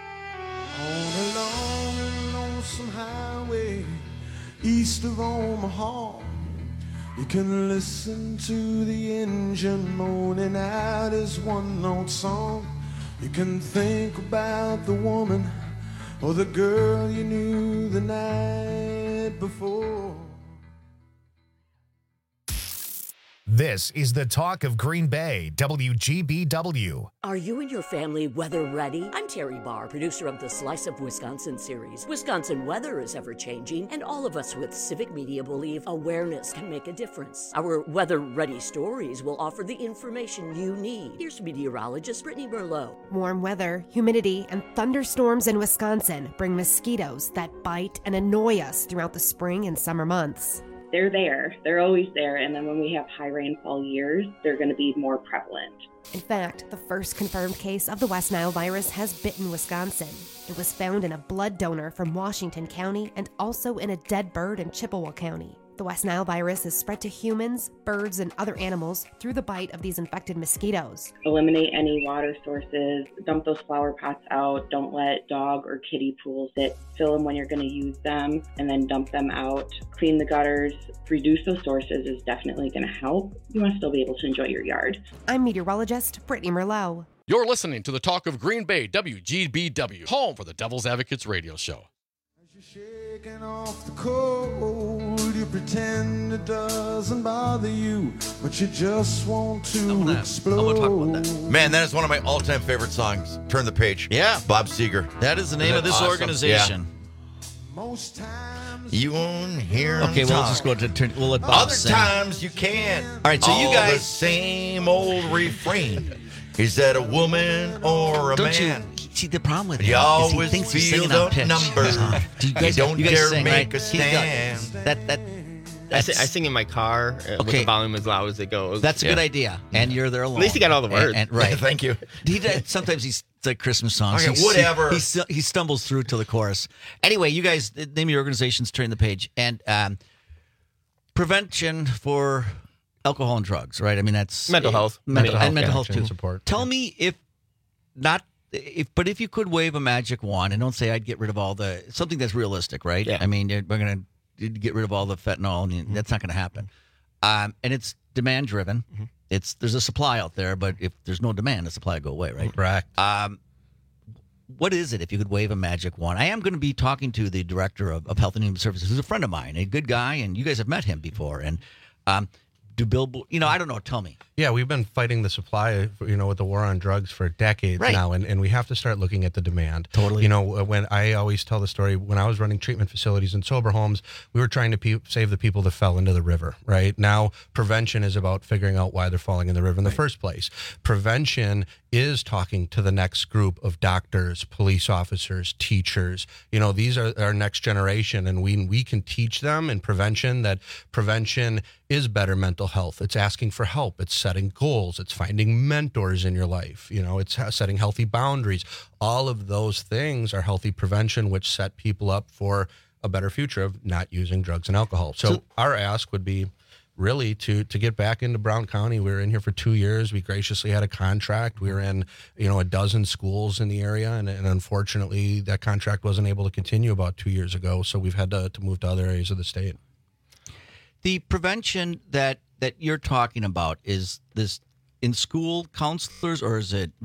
On a long and lonesome highway east of Omaha, you can listen to the engine moaning out his one-note song. You can think about the woman or the girl you knew the night before. This is the talk of Green Bay, WGBW. Are you and your family weather ready? I'm Terry Barr, producer of the Slice of Wisconsin series. Wisconsin weather is ever-changing, and all of us with Civic Media believe awareness can make a difference. Our weather-ready stories will offer the information you need. Here's meteorologist Brittany Merlot. Warm weather, humidity, and thunderstorms in Wisconsin bring mosquitoes that bite and annoy us throughout the spring and summer months. They're there. They're always there. And then when we have high rainfall years, they're going to be more prevalent. In fact, the first confirmed case of the West Nile virus has bitten Wisconsin. It was found in a blood donor from Washington County and also in a dead bird in Chippewa County. The West Nile virus is spread to humans, birds, and other animals through the bite of these infected mosquitoes. Eliminate any water sources, dump those flower pots out, don't let dog or kitty pools sit. Fill them when you're going to use them, and then dump them out. Clean the gutters, reduce those sources is definitely going to help. You want to still be able to enjoy your yard. I'm meteorologist Brittany Merlot. You're listening to the Talk of Green Bay, WGBW, home for the Devil's Advocates radio show. Shaking off the cold, you pretend it doesn't bother you, but you just want to explode. Man, that is one of my all-time favorite songs. Turn the Page. Yeah. Bob Seger. That is the name of this organization. Yeah. You won't hear Okay, we'll just go to turn. We'll let Bob Other sing. times you can't. All right, so you guys. The same old refrain. Is that a woman or a Don't man? See, the problem with him You is he always thinks he's feel singing on pitch. outnumbered. You guys, You don't you guys dare sing, make right? a stand. I sing in my car with the volume as loud as it goes. That's a good idea, and you're there alone. At least he got all the words. Right. Thank you. Sometimes it's like Christmas songs. Okay, whatever. He stumbles through to the chorus. Anyway, you guys, the name of your organization's Turn the Page. And prevention for alcohol and drugs, right? I mean, that's... Mental health. Mental health, too. Support. Tell me but if you could wave a magic wand, and don't say I'd get rid of all the... Something that's realistic, right? Yeah. I mean, we're going to get rid of all the fentanyl, and that's not going to happen. And it's demand-driven. There's a supply out there, but if there's no demand, the supply will go away, right? Correct. What is it if you could wave a magic wand? I am going to be talking to the director of Health and Human Services, who's a friend of mine, a good guy, and you guys have met him before. And I don't know. Tell me. Yeah, we've been fighting the supply, with the war on drugs for decades now, and we have to start looking at the demand. Totally. When I always tell the story, when I was running treatment facilities and sober homes, we were trying to save the people that fell into the river, right? Now, prevention is about figuring out why they're falling in the river in the first place. Prevention is talking to the next group of doctors, police officers, teachers. These are our next generation, and we can teach them in prevention that prevention is better mental health. It's asking for help. It's setting goals. It's finding mentors in your life. It's setting healthy boundaries. All of those things are healthy prevention, which set people up for a better future of not using drugs and alcohol. So our ask would be really to get back into Brown County. We were in here for 2 years. We graciously had a contract. We were in, a dozen schools in the area. And unfortunately, that contract wasn't able to continue about 2 years ago. So we've had to move to other areas of the state. The prevention that you're talking about, is this in school counselors, or is it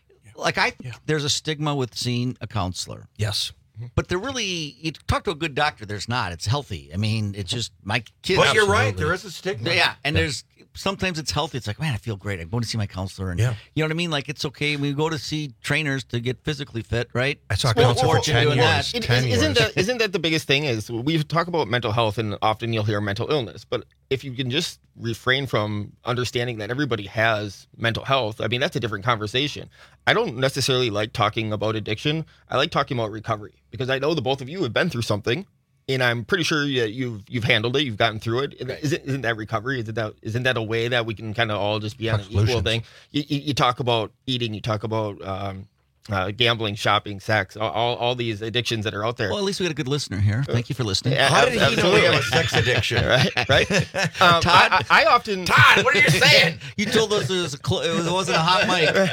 there's a stigma with seeing a counselor? Yes. But you talk to a good doctor, there's not. It's healthy. I mean, it's just my kids. But you're right. There is a stigma. Yeah. And there's sometimes it's healthy. It's like, man, I feel great. I'm going to see my counselor. And you know what I mean? Like, it's okay. We go to see trainers to get physically fit, right? I saw a counselor for 10 years. Isn't that the biggest thing is we talk about mental health, and often you'll hear mental illness. But if you can just refrain from understanding that everybody has mental health, I mean, that's a different conversation. I don't necessarily like talking about addiction. I like talking about recovery, because I know the both of you have been through something, and I'm pretty sure you've handled it. You've gotten through it. Isn't that recovery? Isn't that a way that we can kind of all just be on an equal thing? You talk about eating. You talk about gambling, shopping, sex, all these addictions that are out there. Well, at least we got a good listener here. Thank you for listening. How did he know we have a sex addiction? right? Todd, I often... Todd, what are you saying? You told us it wasn't a hot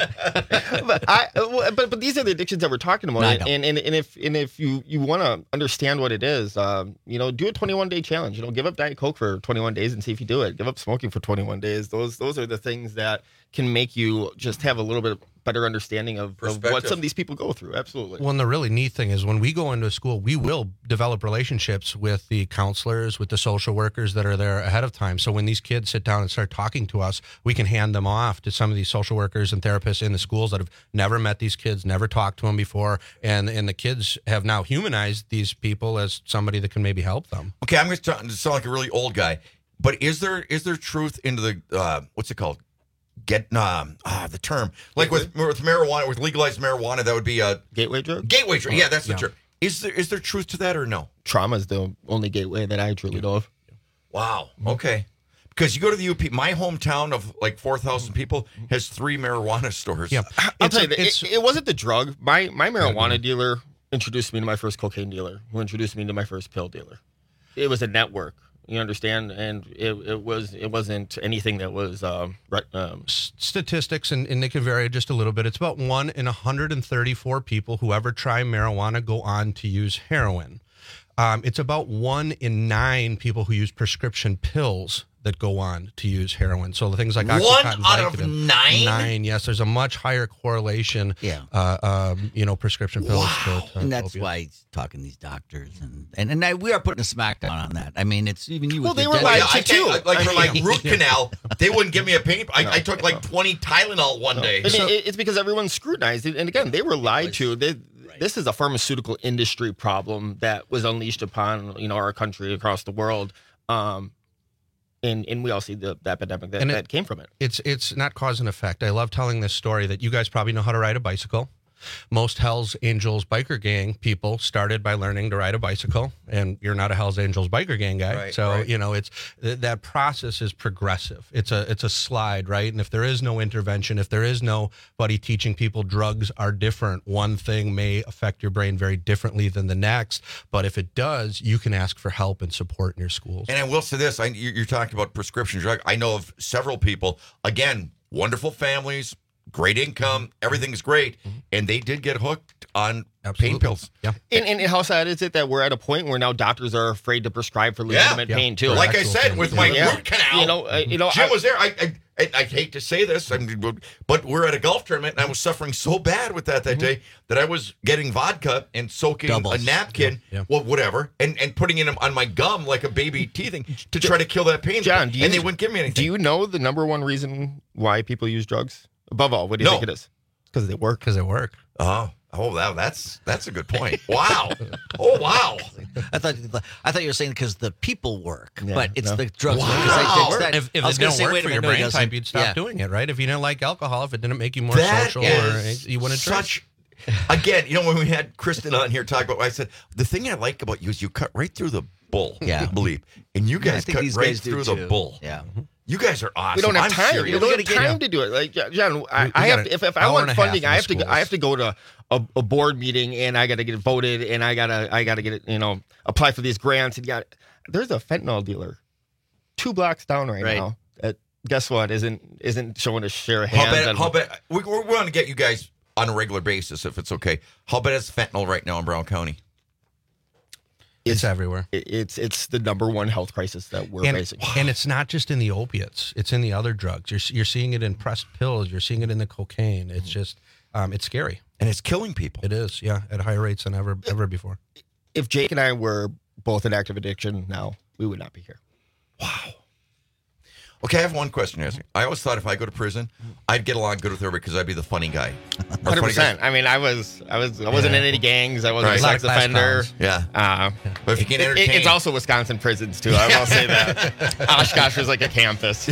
mic. But these are the addictions that we're talking about. And if you want to understand what it is, do a 21-day challenge. Give up Diet Coke for 21 days and see if you do it. Give up smoking for 21 days. Those are the things that can make you just have a little bit better understanding of what some of these people go through. Absolutely. Well, and the really neat thing is when we go into a school, we will develop relationships with the counselors, with the social workers that are there ahead of time. So when these kids sit down and start talking to us, we can hand them off to some of these social workers and therapists in the schools that have never met these kids, never talked to them before. And the kids have now humanized these people as somebody that can maybe help them. Okay, I'm going to sound like a really old guy, but is there truth into the, what's it called? The term. Like with marijuana, with legalized marijuana, that would be a gateway drug? Gateway drug. Yeah, that's the term. Is there truth to that or no? Trauma is the only gateway that I truly know of. Wow. Okay. Because you go to the UP, my hometown of like 4,000 people has 3 marijuana stores. Yeah. I'll tell you, it wasn't the drug. My marijuana dealer introduced me to my first cocaine dealer, who introduced me to my first pill dealer. It was a network. You understand, and it wasn't anything that was statistics, and they can vary just a little bit. It's about 1 in 134 people who ever try marijuana go on to use heroin. It's about 1 in 9 people who use prescription pills that go on to use heroin. So the things like OxyContin, 1 out of 9? 9, yes. There's a much higher correlation. Prescription pills. Wow. And that's why he's talking to these doctors, and we are putting a smackdown on that. I mean, it's even you. Well, they were like for root canal, they wouldn't give me a pain. I took like 20 Tylenol one day. It's because everyone's scrutinized, and again, they were lied to. This is a pharmaceutical industry problem that was unleashed upon our country across the world. And we all see the epidemic that came from it. It's not cause and effect. I love telling this story that you guys probably know how to ride a bicycle. Most Hell's Angels biker gang people started by learning to ride a bicycle, and you're not a Hell's Angels biker gang guy. Right, so, right. It's that process is progressive. It's a slide, right? And if there is no intervention, if there is nobody teaching people drugs are different, one thing may affect your brain very differently than the next. But if it does, you can ask for help and support in your schools. And I will say this, you're talking about prescription drug. I know of several people, again, wonderful families, great income, everything's great, and they did get hooked on pain pills. Yeah. And how sad is it that we're at a point where now doctors are afraid to prescribe for legitimate pain too? Like I said, with my root canal, Jim was there. I hate to say this, but we're at a golf tournament, and I was suffering so bad with that day that I was getting vodka and soaking a napkin, well, whatever, and putting it on my gum like a baby teething to try to kill that pain. John, and they wouldn't give me anything. Do you know the number one reason why people use drugs? Above all, what do you think it is? Because they work. Oh, that's a good point. Wow. Oh, wow. I thought you were saying because the people work, but it's the drugs. Wow. If it didn't work for your brain type, you'd stop doing it, right? If you didn't like alcohol, if it didn't make you more social, or you wouldn't drink. Again, when we had Kristen on here talk about, I said, the thing I like about you is you cut right through the bull, I believe. And you guys cut right through the bull. Yeah. You guys are awesome. We don't have time. Serious. We don't have time to do it. Like John, I have to. If I want funding, I have to go to a board meeting, and I got to get it voted, and I gotta get it. Apply for these grants. And there's a fentanyl dealer 2 blocks down right now. That, guess what? Isn't showing a share of hands. How bad? We want to get you guys on a regular basis, if it's okay. How bad is fentanyl right now in Brown County? It's everywhere. It's the number one health crisis that we're facing. And it's not just in the opiates. It's in the other drugs. You're seeing it in pressed pills. You're seeing it in the cocaine. It's just, it's scary. And it's killing people. It is, at higher rates than ever before. If Jake and I were both in active addiction now, we would not be here. Wow. Okay, I have one question to ask you. I always thought if I go to prison, I'd get along good with everybody because I'd be the funny guy. 100%. I mean, I wasn't in any gangs. I wasn't a sex offender. Yeah. But if you can entertain, it's also Wisconsin prisons too. I will say that. Oshkosh is like a campus.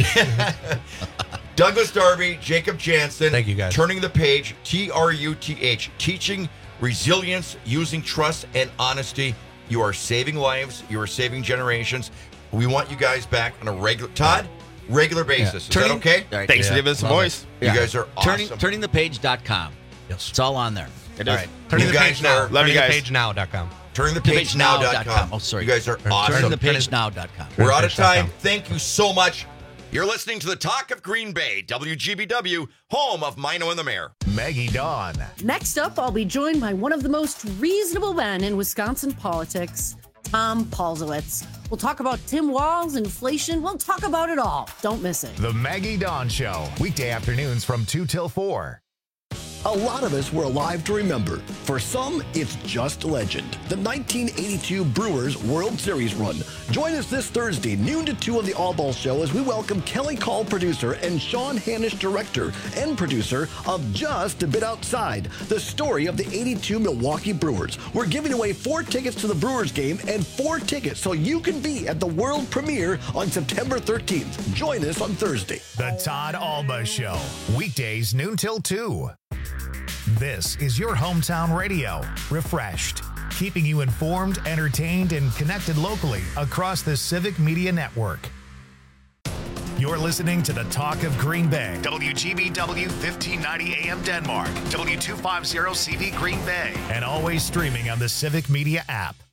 Douglas Darby, Jacob Jansen. Thank you, guys. Turning the Page, TRUTH, teaching resilience using trust and honesty. You are saving lives. You are saving generations. We want you guys back on a regular basis. Is that okay? Right. Thanks for giving us a voice. You guys are awesome. Turningthepage.com. Yes. It's all on there. It is. All right. Turningthepagenow.com. Turningthepagenow.com. Oh, sorry. You guys are awesome. Turningthepagenow.com. We're out of time. Thank you so much. You're listening to the Talk of Green Bay, WGBW, home of Mino and the Mayor. Maggie Dawn. Next up, I'll be joined by one of the most reasonable men in Wisconsin politics, Tom Paulsowitz. We'll talk about Tim Walz, inflation. We'll talk about it all. Don't miss it. The Maggie Dawn Show, weekday afternoons from 2 till 4. a lot of us were alive to remember. For some, it's just legend. The 1982 Brewers World Series run. Join us this Thursday, noon to 2 on the All Ball Show as we welcome Kelly Call, producer, and Sean Hanisch, director and producer of Just a Bit Outside, the story of the 82 Milwaukee Brewers. We're giving away 4 tickets to the Brewers game and 4 tickets so you can be at the world premiere on September 13th. Join us on Thursday. The Todd Alba Show, weekdays noon till 2. This is your hometown radio, refreshed, keeping you informed, entertained, and connected locally across the Civic Media Network. You're listening to the Talk of Green Bay, WGBW 1590 AM Denmark, W250 CV Green Bay, and always streaming on the Civic Media app.